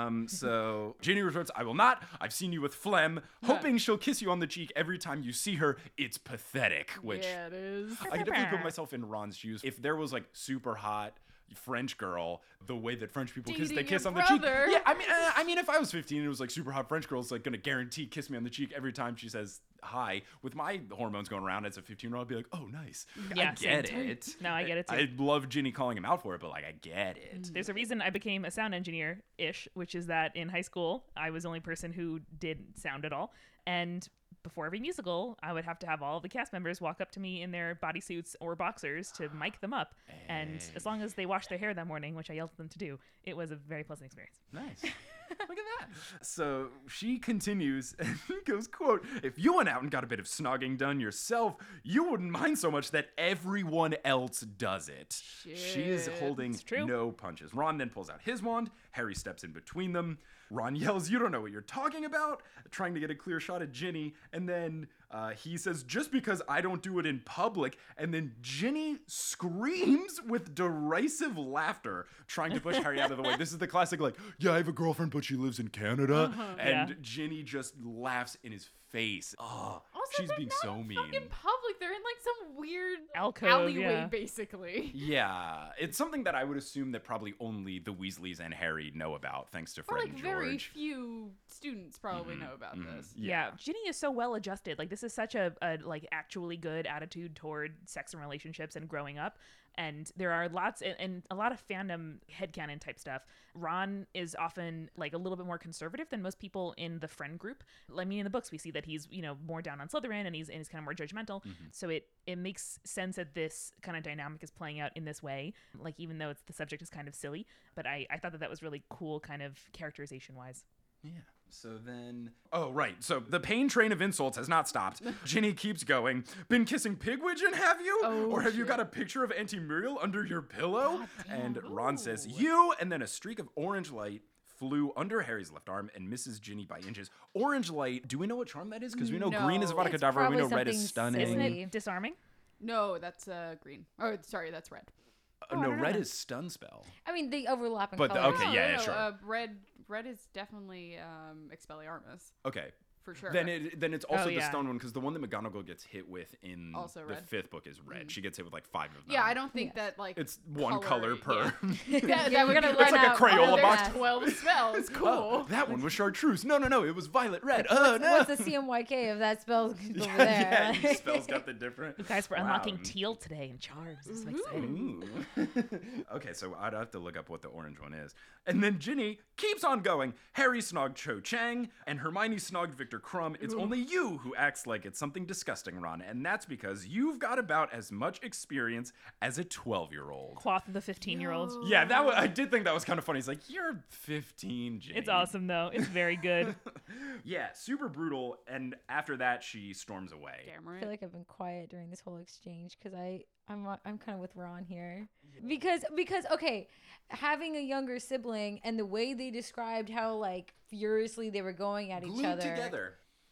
[SPEAKER 2] So Ginny retorts, I will not. I've seen you with Flem. Hoping she'll kiss you on the cheek every time you see her. It's pathetic. Which
[SPEAKER 4] Yeah, it is.
[SPEAKER 2] I could definitely put myself in Ron's shoes. If there was like super hot French girl, the way that French people kiss, they
[SPEAKER 4] Dating
[SPEAKER 2] kiss
[SPEAKER 4] your
[SPEAKER 2] on the cheek.
[SPEAKER 4] brother.
[SPEAKER 2] Yeah, I mean, if I was 15 and it was like super hot French girl's like gonna guarantee kiss me on the cheek every time she says hi. With my hormones going around as a 15-year-old, I'd be like, oh, nice.
[SPEAKER 5] Yeah,
[SPEAKER 2] I
[SPEAKER 5] same.
[SPEAKER 2] get it.
[SPEAKER 5] No, I get it too.
[SPEAKER 2] I love Ginny calling him out for it, but like, I get it.
[SPEAKER 5] There's a reason I became a sound engineer-ish, which is that in high school, I was the only person who did sound at all. And before every musical, I would have to have all of the cast members walk up to me in their bodysuits or boxers to mic them up. And as long as they washed their hair that morning, which I yelled at them to do, it was a very pleasant experience.
[SPEAKER 2] Nice. Look at that. So she continues and goes, quote, if you went out and got a bit of snogging done yourself, you wouldn't mind so much that everyone else does it. She is
[SPEAKER 4] Shit.
[SPEAKER 2] holding
[SPEAKER 5] It's true.
[SPEAKER 2] no punches. Ron then pulls out his wand. Harry steps in between them. Ron yells, you don't know what you're talking about, trying to get a clear shot at Ginny. And then he says, just because I don't do it in public. And then Ginny screams with derisive laughter, trying to push Harry out of the way. This is the classic, like, yeah, I have a girlfriend, but she lives in Canada. And
[SPEAKER 5] Yeah.
[SPEAKER 2] Ginny just laughs in his face. Oh,
[SPEAKER 4] Also,
[SPEAKER 2] she's
[SPEAKER 4] they're
[SPEAKER 2] being
[SPEAKER 4] not
[SPEAKER 2] so
[SPEAKER 4] in
[SPEAKER 2] mean.
[SPEAKER 4] fucking public. They're in like some weird
[SPEAKER 5] Alcove,
[SPEAKER 4] alleyway,
[SPEAKER 5] yeah.
[SPEAKER 4] basically.
[SPEAKER 2] Yeah, it's something that I would assume that probably only the Weasleys and Harry know about, thanks to
[SPEAKER 4] Or
[SPEAKER 2] Fred
[SPEAKER 4] like
[SPEAKER 2] and
[SPEAKER 4] very
[SPEAKER 2] George.
[SPEAKER 4] few students probably know about this.
[SPEAKER 5] Yeah, Ginny is so well adjusted. Like, this is such a like actually good attitude toward sex and relationships and growing up. And there are lots and a lot of fandom headcanon type stuff. Ron is often like a little bit more conservative than most people in the friend group. I mean, in the books we see that he's, you know, more down on Slytherin and he's kind of more judgmental. So it makes sense that this kind of dynamic is playing out in this way. Like, even though the subject is kind of silly, but I thought that was really cool, kind of characterization wise.
[SPEAKER 2] Yeah. So then, oh right. So the pain train of insults has not stopped. Ginny keeps going. Been kissing Pigwidgeon, have you?
[SPEAKER 4] Oh,
[SPEAKER 2] or have you
[SPEAKER 4] shit.
[SPEAKER 2] got a picture of Auntie Muriel under your pillow? And Ron says, you. And then a streak of orange light flew under Harry's left arm and misses Ginny by inches. Orange light. Do we know what charm that is? Because we know green is
[SPEAKER 4] No.
[SPEAKER 2] Avada
[SPEAKER 3] It's
[SPEAKER 2] Kedavra. We
[SPEAKER 3] probably
[SPEAKER 2] know red is
[SPEAKER 3] something
[SPEAKER 2] stunning.
[SPEAKER 5] Isn't
[SPEAKER 3] Maybe.
[SPEAKER 5] it disarming?
[SPEAKER 4] No, that's green. Oh, sorry, that's red.
[SPEAKER 2] No, red is stun spell.
[SPEAKER 3] I mean, they overlap in
[SPEAKER 2] But the-
[SPEAKER 3] color.
[SPEAKER 2] okay, yeah, sure.
[SPEAKER 4] Red is definitely Expelliarmus
[SPEAKER 2] Okay.
[SPEAKER 4] for sure.
[SPEAKER 2] Then it's also
[SPEAKER 5] Oh,
[SPEAKER 2] the
[SPEAKER 5] yeah.
[SPEAKER 2] stone one because the one that McGonagall gets hit with in
[SPEAKER 4] Also
[SPEAKER 2] the
[SPEAKER 4] red.
[SPEAKER 2] fifth book is red. She gets hit with like 5 of them.
[SPEAKER 4] yeah, I don't think that like
[SPEAKER 2] It's one color per.
[SPEAKER 4] Yeah,
[SPEAKER 3] Yeah,
[SPEAKER 4] that
[SPEAKER 3] we're
[SPEAKER 4] would
[SPEAKER 3] gonna
[SPEAKER 4] be
[SPEAKER 3] run
[SPEAKER 2] like a
[SPEAKER 3] out.
[SPEAKER 2] Crayola
[SPEAKER 3] There's
[SPEAKER 2] box.
[SPEAKER 4] 12 spells. Cool.
[SPEAKER 2] Oh, that one was chartreuse. No, it was violet red.
[SPEAKER 3] What's,
[SPEAKER 2] No.
[SPEAKER 3] what's the CMYK of that spell over
[SPEAKER 2] yeah,
[SPEAKER 3] there?
[SPEAKER 2] yeah, each spell's got the different.
[SPEAKER 5] You guys were unlocking
[SPEAKER 2] Wow.
[SPEAKER 5] teal today in charms. This is exciting.
[SPEAKER 2] Ooh. Okay, so I'd have to look up what the orange one is. And then Ginny keeps on going. Harry snogged Cho Chang, and Hermione snogged Victor Crumb. It's only you who acts like it's something disgusting, Ron, and that's because you've got about as much experience as a 12-year-old.
[SPEAKER 5] Cloth of the 15-year-olds.
[SPEAKER 2] Yeah, I did think that was kind of funny. He's like, you're 15, Ginny.
[SPEAKER 5] It's awesome, though. It's very good.
[SPEAKER 2] Yeah, super brutal. And after that, she storms away.
[SPEAKER 4] Damn
[SPEAKER 3] I
[SPEAKER 4] right.
[SPEAKER 3] feel like I've been quiet during this whole exchange because I'm kind of with Ron here because okay, having a younger sibling and the way they described how like furiously they were going at each
[SPEAKER 2] Glued
[SPEAKER 3] other.
[SPEAKER 2] together.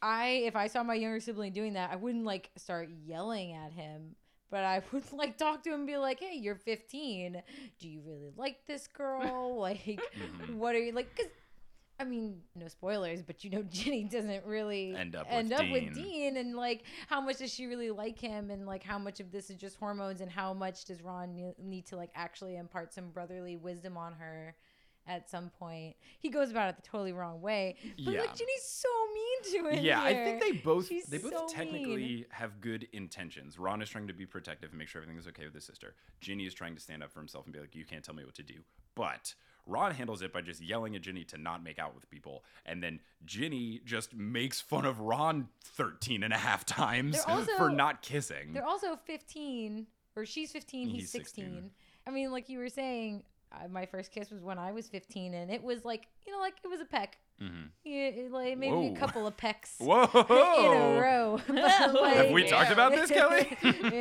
[SPEAKER 3] If I saw my younger sibling doing that, I wouldn't like start yelling at him, but I would like talk to him and be like, "Hey, you're 15. Do you really like this girl? Like, what are you like?" Because I mean, no spoilers, but you know, Ginny doesn't really
[SPEAKER 2] End up
[SPEAKER 3] with
[SPEAKER 2] Dean.
[SPEAKER 3] Dean, and like, how much does she really like him, and like, how much of this is just hormones, and how much does Ron need to like actually impart some brotherly wisdom on her, at some point. He goes about it the totally wrong way. But
[SPEAKER 2] Yeah.
[SPEAKER 3] like Ginny's so mean to him.
[SPEAKER 2] Yeah, I
[SPEAKER 3] here.
[SPEAKER 2] think they both
[SPEAKER 3] She's so
[SPEAKER 2] technically
[SPEAKER 3] mean.
[SPEAKER 2] have good intentions. Ron is trying to be protective and make sure everything is okay with his sister. Ginny is trying to stand up for himself and be like, you can't tell me what to do. But Ron handles it by just yelling at Ginny to not make out with people. And then Ginny just makes fun of Ron 13 and a half times
[SPEAKER 3] They're also-
[SPEAKER 2] for not kissing.
[SPEAKER 3] They're also 15, or she's 15, he's 16. I mean, like you were saying, my first kiss was when I was 15, and it was like, like it was a peck.
[SPEAKER 2] Mhm.
[SPEAKER 3] Yeah, like maybe
[SPEAKER 2] Whoa.
[SPEAKER 3] a couple of pecks
[SPEAKER 2] Whoa!
[SPEAKER 3] in a row. But,
[SPEAKER 2] Have we talked about this, Kelly?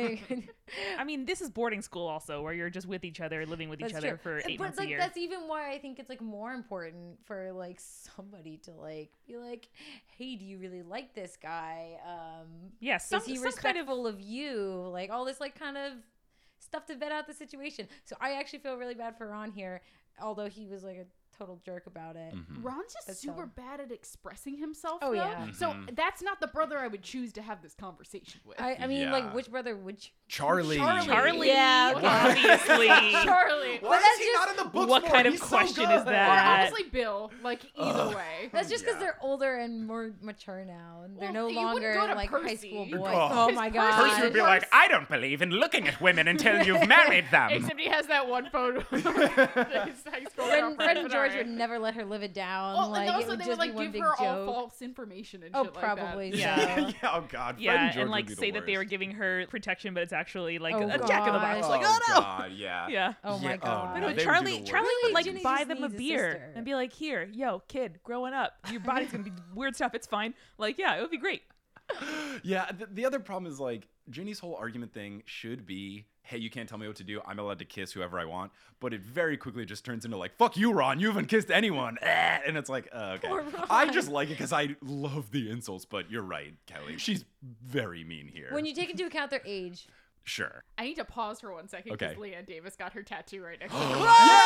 [SPEAKER 5] I mean, this is boarding school also, where you're just with each other, living with each
[SPEAKER 3] That's
[SPEAKER 5] other
[SPEAKER 3] true.
[SPEAKER 5] for 8
[SPEAKER 3] But
[SPEAKER 5] months
[SPEAKER 3] like
[SPEAKER 5] a year.
[SPEAKER 3] that's even why I think it's like more important for like somebody to like be like, hey, do you really like this guy?
[SPEAKER 5] Yeah,
[SPEAKER 3] Is he
[SPEAKER 5] some kind of
[SPEAKER 3] respectful of you? Like all this like kind of stuff to vet out the situation. So I actually feel really bad for Ron here, although he was like a total jerk about it.
[SPEAKER 4] Ron's just
[SPEAKER 3] That's
[SPEAKER 4] super
[SPEAKER 3] dumb.
[SPEAKER 4] bad at expressing himself.
[SPEAKER 3] Oh,
[SPEAKER 4] though.
[SPEAKER 3] yeah.
[SPEAKER 4] So that's not the brother I would choose to have this conversation with.
[SPEAKER 3] I mean,
[SPEAKER 2] Yeah.
[SPEAKER 3] like, which brother would you?
[SPEAKER 2] Charlie.
[SPEAKER 4] Charlie.
[SPEAKER 3] Yeah, okay.
[SPEAKER 5] obviously.
[SPEAKER 4] Charlie.
[SPEAKER 2] Why
[SPEAKER 3] that's
[SPEAKER 2] is he not in the books
[SPEAKER 5] What
[SPEAKER 2] more?
[SPEAKER 5] kind of
[SPEAKER 2] He's so
[SPEAKER 5] question
[SPEAKER 2] good.
[SPEAKER 5] is
[SPEAKER 4] Or
[SPEAKER 5] that?
[SPEAKER 4] honestly, Bill. Like either way.
[SPEAKER 3] That's just because
[SPEAKER 2] Yeah.
[SPEAKER 3] they're older and more mature now, and they're
[SPEAKER 4] Well,
[SPEAKER 3] no
[SPEAKER 4] you wouldn't
[SPEAKER 3] longer
[SPEAKER 4] go to
[SPEAKER 3] like
[SPEAKER 4] Percy.
[SPEAKER 3] high school
[SPEAKER 4] You'd
[SPEAKER 3] boys.
[SPEAKER 2] go-
[SPEAKER 3] Oh
[SPEAKER 4] His
[SPEAKER 3] my
[SPEAKER 4] Percy
[SPEAKER 3] god!
[SPEAKER 2] Percy would be like, I don't believe in looking at women until you've married them.
[SPEAKER 4] Except he has that one photo. of his high school
[SPEAKER 3] Fred,
[SPEAKER 4] girlfriend,
[SPEAKER 3] Fred and
[SPEAKER 4] but
[SPEAKER 3] George
[SPEAKER 4] alright.
[SPEAKER 3] would never let her live it down.
[SPEAKER 4] Well,
[SPEAKER 3] like,
[SPEAKER 4] and
[SPEAKER 3] it
[SPEAKER 4] also
[SPEAKER 3] would
[SPEAKER 4] they
[SPEAKER 3] just
[SPEAKER 4] would
[SPEAKER 3] be
[SPEAKER 4] like
[SPEAKER 3] one
[SPEAKER 4] give
[SPEAKER 3] big
[SPEAKER 4] her all
[SPEAKER 3] joke.
[SPEAKER 4] false information and
[SPEAKER 3] Oh,
[SPEAKER 4] shit
[SPEAKER 3] probably
[SPEAKER 4] like
[SPEAKER 5] Yeah.
[SPEAKER 3] so.
[SPEAKER 2] Yeah, oh God. Fred
[SPEAKER 5] Yeah,
[SPEAKER 2] and George
[SPEAKER 5] and like
[SPEAKER 2] would be the
[SPEAKER 5] say that they were
[SPEAKER 2] worst.
[SPEAKER 5] giving her protection, but it's actually like
[SPEAKER 3] Oh,
[SPEAKER 5] a jack in the
[SPEAKER 3] gosh.
[SPEAKER 5] box. Like, oh no!
[SPEAKER 2] God, yeah.
[SPEAKER 5] Yeah.
[SPEAKER 3] Oh
[SPEAKER 2] Yeah,
[SPEAKER 3] my god!
[SPEAKER 2] no,
[SPEAKER 5] No,
[SPEAKER 2] they would do
[SPEAKER 5] Charlie
[SPEAKER 2] the worst
[SPEAKER 5] would
[SPEAKER 2] thing.
[SPEAKER 5] like
[SPEAKER 3] Ginny
[SPEAKER 5] buy
[SPEAKER 3] just
[SPEAKER 5] them a
[SPEAKER 3] needs a
[SPEAKER 5] beer
[SPEAKER 3] sister.
[SPEAKER 5] and be like, "Here, yo, kid, growing up, your body's gonna be weird stuff. It's fine." Like, yeah, it would be great.
[SPEAKER 2] Yeah, the other problem is like Ginny's whole argument thing should be, hey, you can't tell me what to do. I'm allowed to kiss whoever I want. But it very quickly just turns into like, fuck you, Ron. You haven't kissed anyone. And it's like, okay.
[SPEAKER 3] Poor Ron.
[SPEAKER 2] I just like it because I love the insults. But you're right, Kelly. She's very mean here.
[SPEAKER 3] When you take into account their age,
[SPEAKER 2] Sure.
[SPEAKER 4] I need to pause for 1 second because
[SPEAKER 2] Okay.
[SPEAKER 4] Leanne Davis got her tattoo right next to her.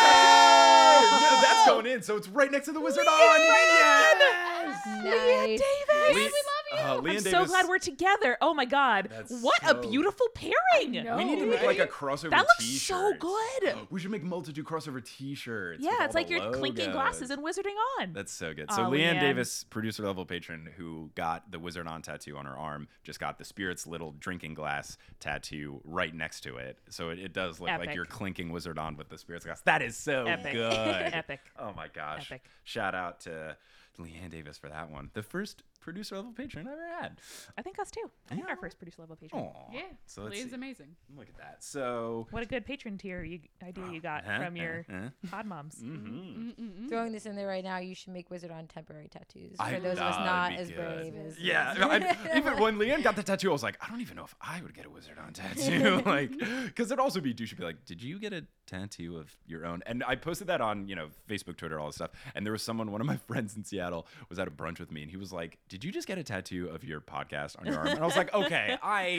[SPEAKER 2] Yay! No, that's going in. So it's right next to the Wizard on. Yes!
[SPEAKER 3] nice.
[SPEAKER 5] Davis.
[SPEAKER 2] Le- Leanne
[SPEAKER 5] I'm
[SPEAKER 2] Davis.
[SPEAKER 5] so glad we're together. Oh my god,
[SPEAKER 2] That's
[SPEAKER 5] what a
[SPEAKER 2] so-
[SPEAKER 5] beautiful pairing!
[SPEAKER 4] know.
[SPEAKER 2] We need to make like a crossover
[SPEAKER 5] That looks
[SPEAKER 2] t-shirt.
[SPEAKER 5] so good.
[SPEAKER 2] We should make multitude crossover t-shirts. with
[SPEAKER 5] Yeah,
[SPEAKER 2] all
[SPEAKER 5] it's like
[SPEAKER 2] the
[SPEAKER 5] you're clinking
[SPEAKER 2] logos.
[SPEAKER 5] glasses and wizarding on.
[SPEAKER 2] That's so good. So
[SPEAKER 5] Aw,
[SPEAKER 2] Leanne
[SPEAKER 5] Leanne.
[SPEAKER 2] Davis, producer level patron, who got the Wizard on tattoo on her arm, just got the Spirit's little drinking glass tattoo right next to it. So it does look like
[SPEAKER 5] Epic.
[SPEAKER 2] you're clinking Wizard on with the Spirit's glass. That is so
[SPEAKER 5] Epic.
[SPEAKER 2] good.
[SPEAKER 5] Epic.
[SPEAKER 2] Oh my gosh.
[SPEAKER 5] Epic.
[SPEAKER 2] Shout out to Leanne Davis for that one. The first producer level patron I ever had.
[SPEAKER 5] I think us too. I think our first producer level patron.
[SPEAKER 2] Aw.
[SPEAKER 4] Yeah,
[SPEAKER 2] So let's
[SPEAKER 4] Leanne's
[SPEAKER 2] see.
[SPEAKER 4] amazing.
[SPEAKER 2] Look at that. So
[SPEAKER 5] What a good patron tier idea you got from your pod moms.
[SPEAKER 2] Mm-hmm.
[SPEAKER 3] Throwing this in there right now, you should make Wizard on temporary tattoos
[SPEAKER 2] I-
[SPEAKER 3] for those of us
[SPEAKER 2] that'd
[SPEAKER 3] not
[SPEAKER 2] be
[SPEAKER 3] as
[SPEAKER 2] good.
[SPEAKER 3] brave as.
[SPEAKER 2] Yeah, even when Leanne got the tattoo, I was like, I don't even know if I would get a Wizard on tattoo, like, because it'd also be douchey. Be like, did you get a tattoo of your own? And I posted that on Facebook, Twitter, all this stuff. And there was someone, one of my friends in Seattle, was at a brunch with me, and he was like, "Did you just get a tattoo of your podcast on your arm?" And I was like, okay,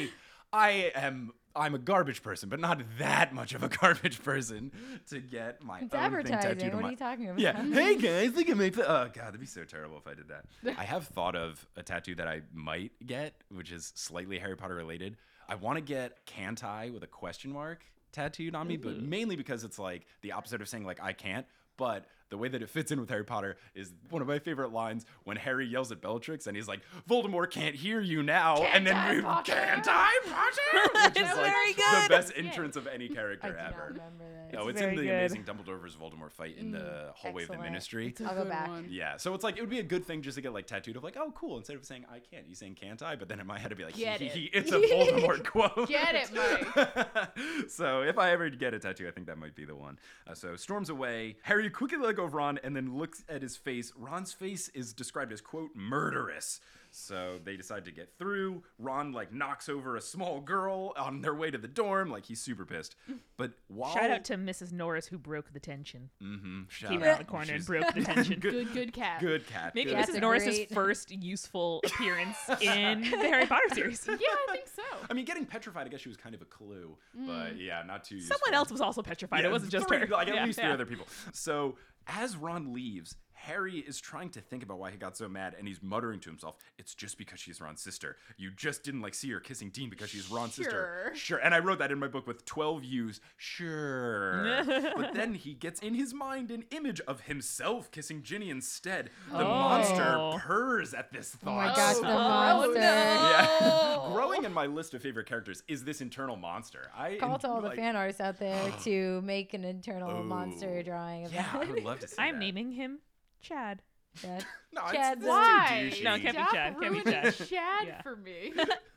[SPEAKER 2] I'm a garbage person, but not that much of a garbage person to get my
[SPEAKER 3] It's
[SPEAKER 2] own thing tattooed
[SPEAKER 3] advertising.
[SPEAKER 2] on
[SPEAKER 3] What
[SPEAKER 2] my.
[SPEAKER 3] are you talking about?
[SPEAKER 2] Yeah. Hey guys, look at me. Oh god, that'd be so terrible if I did that. I have thought of a tattoo that I might get, which is slightly Harry Potter related. I want to get "can't I" with a question mark tattooed on me, but mainly because it's like the opposite of saying like I can't. But the way that it fits in with Harry Potter is one of my favorite lines when Harry yells at Bellatrix and he's like, "Voldemort can't hear you now," and then
[SPEAKER 4] I, Potter?
[SPEAKER 2] "Can't I, Potter?" Which is
[SPEAKER 5] It's
[SPEAKER 2] like
[SPEAKER 5] very
[SPEAKER 2] the
[SPEAKER 5] good.
[SPEAKER 2] best entrance of any
[SPEAKER 3] I
[SPEAKER 2] character
[SPEAKER 3] do not
[SPEAKER 2] ever.
[SPEAKER 3] remember that.
[SPEAKER 2] No, it's
[SPEAKER 5] very
[SPEAKER 2] in the
[SPEAKER 5] good.
[SPEAKER 2] amazing Dumbledore versus Voldemort fight in the hallway of the
[SPEAKER 3] excellent.
[SPEAKER 2] Ministry.
[SPEAKER 3] I'll go
[SPEAKER 4] Good
[SPEAKER 3] back.
[SPEAKER 4] one.
[SPEAKER 2] Yeah, so it's like it would be a good thing just to get like tattooed of like, oh cool, instead of saying I can't, he's saying can't I, but then in my head it'd be like,
[SPEAKER 4] Get it.
[SPEAKER 2] it's a Voldemort quote.
[SPEAKER 4] Get it, Mike.
[SPEAKER 2] So if I ever get a tattoo, I think that might be the one. So storms away. Harry quickly let go of Ron and then looks at his face. Ron's face is described as quote murderous. So they decide to get through. Ron like knocks over a small girl on their way to the dorm. Like he's super pissed. But while
[SPEAKER 5] Shout out to Mrs. Norris who broke the tension.
[SPEAKER 2] shout
[SPEAKER 5] Came
[SPEAKER 2] out.
[SPEAKER 5] around the corner and
[SPEAKER 2] She's
[SPEAKER 5] broke the tension.
[SPEAKER 4] Good cat.
[SPEAKER 2] Good cat.
[SPEAKER 5] Maybe
[SPEAKER 2] good
[SPEAKER 3] That's
[SPEAKER 5] Mrs.
[SPEAKER 3] a
[SPEAKER 5] Norris's
[SPEAKER 3] great-
[SPEAKER 5] first useful appearance in the Harry Potter series.
[SPEAKER 4] Yeah, I think so.
[SPEAKER 2] I mean, getting petrified, I guess she was kind of a clue, but yeah, not too.
[SPEAKER 5] Someone
[SPEAKER 2] useful.
[SPEAKER 5] else was also petrified.
[SPEAKER 2] Yeah,
[SPEAKER 5] it wasn't just
[SPEAKER 2] three,
[SPEAKER 5] her.
[SPEAKER 2] Like at
[SPEAKER 5] Yeah,
[SPEAKER 2] least
[SPEAKER 5] yeah.
[SPEAKER 2] three other people. So as Ron leaves, Harry is trying to think about why he got so mad, and he's muttering to himself, it's just because she's Ron's sister. You just didn't like see her kissing Dean because she's Ron's sister. Sure. And I wrote that in my book with 12 U's. Sure. But then he gets in his mind an image of himself kissing Ginny instead. The monster purrs at this thought.
[SPEAKER 3] Oh my gosh, the
[SPEAKER 4] no.
[SPEAKER 3] monster.
[SPEAKER 2] Yeah. Growing in my list of favorite characters is this internal monster.
[SPEAKER 3] Call to all the fan artists out there to make an internal monster drawing of
[SPEAKER 2] Yeah, I
[SPEAKER 3] that.
[SPEAKER 2] would love to see
[SPEAKER 5] I'm
[SPEAKER 2] that.
[SPEAKER 5] naming him Chad.
[SPEAKER 3] Chad.
[SPEAKER 2] No,
[SPEAKER 3] Chad's
[SPEAKER 2] it's
[SPEAKER 4] Why?
[SPEAKER 2] too douchey.
[SPEAKER 5] No, it can't be
[SPEAKER 4] Stop
[SPEAKER 5] Chad. Can't be
[SPEAKER 4] ruining
[SPEAKER 5] Chad.
[SPEAKER 4] Chad
[SPEAKER 5] Yeah.
[SPEAKER 4] for me.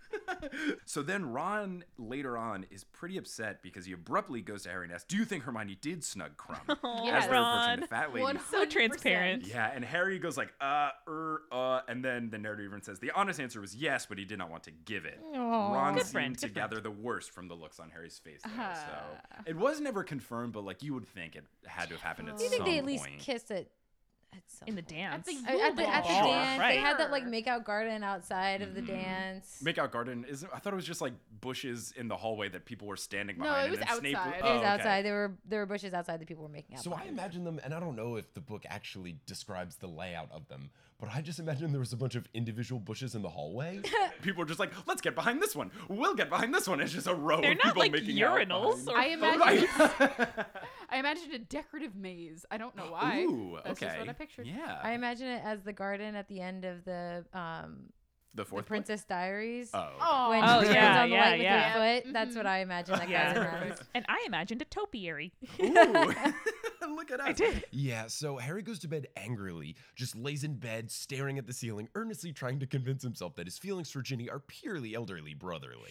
[SPEAKER 2] So then Ron later on is pretty upset because he abruptly goes to Harry and asks, do you think Hermione did snug Crumb?
[SPEAKER 4] Yes.
[SPEAKER 2] As they're approaching
[SPEAKER 5] Ron.
[SPEAKER 2] the fat lady.
[SPEAKER 4] 100%.
[SPEAKER 5] So transparent.
[SPEAKER 2] Yeah, and Harry goes like, and then the narrator even says the honest answer was yes, but he did not want to give it.
[SPEAKER 3] Aw.
[SPEAKER 2] Ron
[SPEAKER 5] Good
[SPEAKER 2] seemed
[SPEAKER 5] friend,
[SPEAKER 2] to
[SPEAKER 5] good
[SPEAKER 2] gather the worst from the looks on Harry's face there. So it was never confirmed, but like you would think it had to have happened at
[SPEAKER 3] Do you
[SPEAKER 2] some
[SPEAKER 3] think they at least
[SPEAKER 2] point.
[SPEAKER 3] kiss it at some
[SPEAKER 5] In the
[SPEAKER 3] point?
[SPEAKER 5] dance.
[SPEAKER 4] the
[SPEAKER 3] At the
[SPEAKER 2] Sure.
[SPEAKER 3] dance,
[SPEAKER 5] Right.
[SPEAKER 3] they had that like makeout garden outside of the dance.
[SPEAKER 2] Makeout garden isn't. I thought it was just like bushes in the hallway that people were standing
[SPEAKER 4] No,
[SPEAKER 2] behind.
[SPEAKER 4] it was
[SPEAKER 2] and then Snape,
[SPEAKER 4] outside.
[SPEAKER 3] It was
[SPEAKER 2] okay.
[SPEAKER 3] outside. There were bushes outside that people were making out.
[SPEAKER 1] So I
[SPEAKER 3] behind.
[SPEAKER 1] imagine them, and I don't know if the book actually describes the layout of them, but I just imagine there was a bunch of individual bushes in the hallway.
[SPEAKER 2] People are just like, let's get behind this one. We'll get behind this one. It's just a row
[SPEAKER 5] They're
[SPEAKER 2] of
[SPEAKER 5] not
[SPEAKER 2] people
[SPEAKER 5] like
[SPEAKER 2] making
[SPEAKER 5] urinals
[SPEAKER 2] out.
[SPEAKER 5] or
[SPEAKER 4] I imagine
[SPEAKER 2] Right.
[SPEAKER 4] I imagined a decorative maze. I don't know why.
[SPEAKER 2] Ooh,
[SPEAKER 4] That's
[SPEAKER 2] okay.
[SPEAKER 4] just what I pictured.
[SPEAKER 2] Yeah.
[SPEAKER 3] I imagine it as the garden at the end of the
[SPEAKER 2] the fourth
[SPEAKER 3] Princess Diaries.
[SPEAKER 2] Book?
[SPEAKER 4] Oh,
[SPEAKER 3] When
[SPEAKER 5] Oh,
[SPEAKER 3] she turns
[SPEAKER 5] yeah,
[SPEAKER 3] on the
[SPEAKER 5] yeah,
[SPEAKER 3] light with
[SPEAKER 5] yeah.
[SPEAKER 3] her foot. That's what I imagine that
[SPEAKER 5] Yeah.
[SPEAKER 3] garden as.
[SPEAKER 5] And I imagined a topiary.
[SPEAKER 2] Ooh. Look at us.
[SPEAKER 5] I did.
[SPEAKER 1] Yeah, so Harry goes to bed angrily, just lays in bed, staring at the ceiling, earnestly trying to convince himself that his feelings for Ginny are purely elderly brotherly.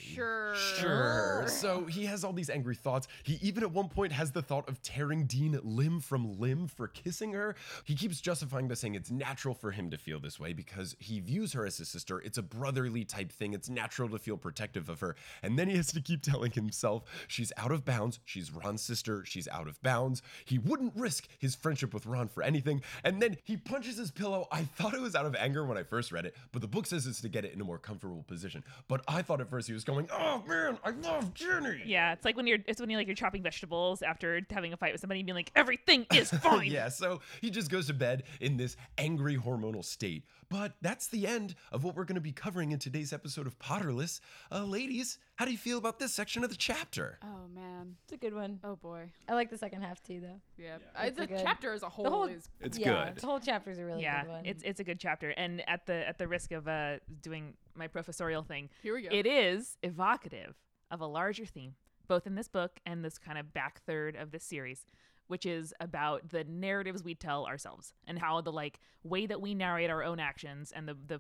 [SPEAKER 1] Sure. So he has all these angry thoughts. He even at one point has the thought of tearing Dean limb from limb for kissing her. He keeps justifying this, saying it's natural for him to feel this way because he views her as his sister. It's a brotherly type thing. It's natural to feel protective of her. And then he has to keep telling himself she's out of bounds. She's Ron's sister. She's out of bounds. He wouldn't risk his friendship with Ron for anything. And then he punches his pillow. I thought it was out of anger when I first read it, but the book says it's to get it in a more comfortable position. But I thought at first he was going, oh man, I love Ginny.
[SPEAKER 5] Yeah, it's when you're like chopping vegetables after having a fight with somebody and being like, everything is fine.
[SPEAKER 1] Yeah, so he just goes to bed in this angry hormonal state. But that's the end of what we're going to be covering in today's episode of Potterless. Ladies, how do you feel about this section of the chapter?
[SPEAKER 4] Oh man.
[SPEAKER 3] It's a good one.
[SPEAKER 4] Oh boy.
[SPEAKER 3] I like the second half too, though.
[SPEAKER 4] Yeah.
[SPEAKER 3] It's
[SPEAKER 4] The
[SPEAKER 3] a good-
[SPEAKER 4] chapter as a whole,
[SPEAKER 3] whole-
[SPEAKER 4] is
[SPEAKER 2] It's
[SPEAKER 3] Yeah,
[SPEAKER 2] good.
[SPEAKER 3] The whole chapter is a really
[SPEAKER 5] Yeah,
[SPEAKER 3] good one.
[SPEAKER 5] it's a good chapter. And at the risk of doing my professorial thing,
[SPEAKER 4] here we go.
[SPEAKER 5] it is evocative of a larger theme, both in this book and this kind of back third of this series, which is about the narratives we tell ourselves and how the like way that we narrate our own actions and the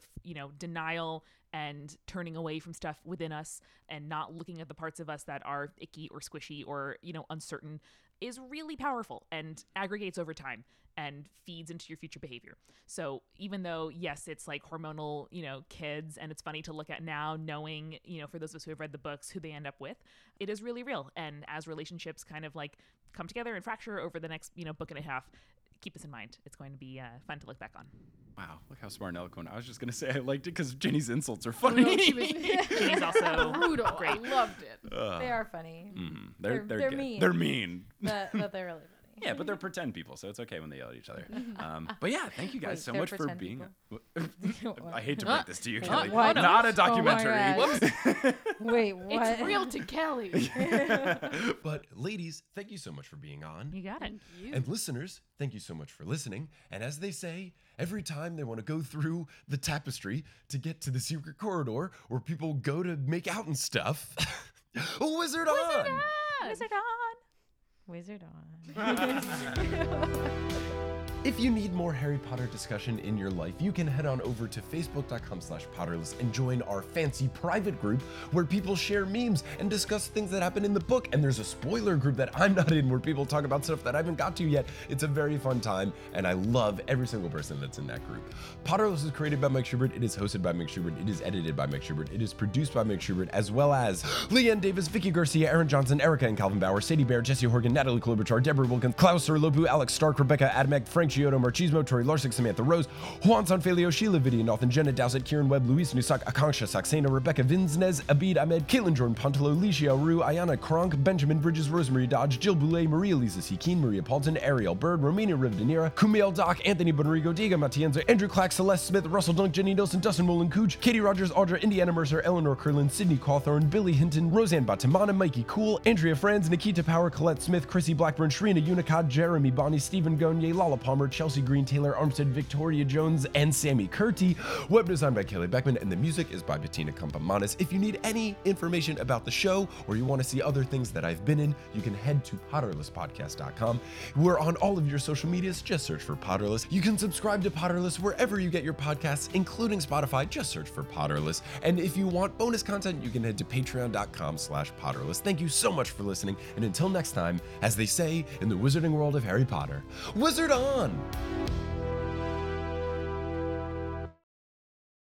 [SPEAKER 5] denial and turning away from stuff within us and not looking at the parts of us that are icky or squishy or uncertain is really powerful and aggregates over time and feeds into your future behavior. So even though, yes, it's like hormonal, kids, and it's funny to look at now knowing, for those of us who have read the books, who they end up with, it is really real. And as relationships kind of like come together and fracture over the next, book and a half, keep this in mind. It's going to be fun to look back on.
[SPEAKER 2] Wow, look how smart and eloquent. I was just going to say I liked it because Ginny's insults are funny.
[SPEAKER 4] No, she was
[SPEAKER 5] Ginny's also
[SPEAKER 4] brutal.
[SPEAKER 5] great.
[SPEAKER 4] I loved it.
[SPEAKER 3] they are funny,
[SPEAKER 2] They're
[SPEAKER 3] they're
[SPEAKER 2] good.
[SPEAKER 3] mean.
[SPEAKER 2] They're mean.
[SPEAKER 3] but they're really funny.
[SPEAKER 2] Yeah, but they're pretend people, so it's okay when they yell at each other. But yeah, thank you guys
[SPEAKER 3] Wait,
[SPEAKER 2] so
[SPEAKER 3] they're
[SPEAKER 2] much for
[SPEAKER 3] pretend
[SPEAKER 2] being.
[SPEAKER 3] What?
[SPEAKER 2] I hate to break this to you,
[SPEAKER 3] What?
[SPEAKER 2] Kelly.
[SPEAKER 3] What?
[SPEAKER 2] Not a
[SPEAKER 3] Oh my
[SPEAKER 2] documentary.
[SPEAKER 3] God. Wait, what?
[SPEAKER 4] It's real to Kelly.
[SPEAKER 1] But ladies, thank you so much for being on.
[SPEAKER 5] You got it.
[SPEAKER 1] And listeners, thank you so much for listening. And as they say, every time they want to go through the tapestry to get to the secret corridor where people go to make out and stuff, Wizard on!
[SPEAKER 5] Wizard on.
[SPEAKER 3] Wizard on.
[SPEAKER 1] If you need more Harry Potter discussion in your life, you can head on over to facebook.com/Potterless and join our fancy private group where people share memes and discuss things that happen in the book. And there's a spoiler group that I'm not in where people talk about stuff that I haven't got to yet. It's a very fun time, and I love every single person that's in that group. Potterless is created by Mike Schubert. It is hosted by Mike Schubert. It is edited by Mike Schubert. It is produced by Mike Schubert, as well as Leanne Davis, Vicky Garcia, Aaron Johnson, Erica and Calvin Bauer, Sadie Bear, Jesse Horgan, Natalie Klobuchar, Deborah Wilkins, Klaus Serlobu, Alex Stark, Rebecca Adamek, Frank Chiodo, Marchismo, Tori Larsick, Samantha Rose, Juan Sanfelio, Sheila Vidia, Nathan, Jenna Dowsett, Kieran Webb, Luis Nusak, Akanksha, Saxena, Rebecca Vinsnez, Abid Ahmed, Caitlin Jordan Pontelo, Licia Rue, Ayana Kronk, Benjamin Bridges, Rosemary Dodge, Jill Boulay, Maria Lisa Seekeen, Maria Paulton, Ariel Bird, Romina Rivdanira, Kumail Doc, Anthony Bonrigo, Diego Matienzo, Andrew Clack, Celeste Smith, Russell Dunk, Jenny Nelson, Dustin Mullen Cooch, Katie Rogers, Audra, Indiana Mercer, Eleanor Curlin, Sydney Cawthorn, Billy Hinton, Roseanne Batamana, Mikey Cool, Andrea Franz, Nikita Power, Colette Smith, Chrissy Blackburn, Shrina Unicod, Jeremy Bonnie, Stephen Gagne, Lala Palmer, Chelsea Green, Taylor Armstead, Victoria Jones, and Sammy Curti. Web design by Kelly Beckman, and the music is by Bettina Campamanis. If you need any information about the show or you want to see other things that I've been in, you can head to potterlesspodcast.com. We're on all of your social medias. Just search for Potterless. You can subscribe to Potterless wherever you get your podcasts, including Spotify. Just search for Potterless. And if you want bonus content, you can head to patreon.com/Potterless. Thank you so much for listening. And until next time, as they say in the wizarding world of Harry Potter, wizard on!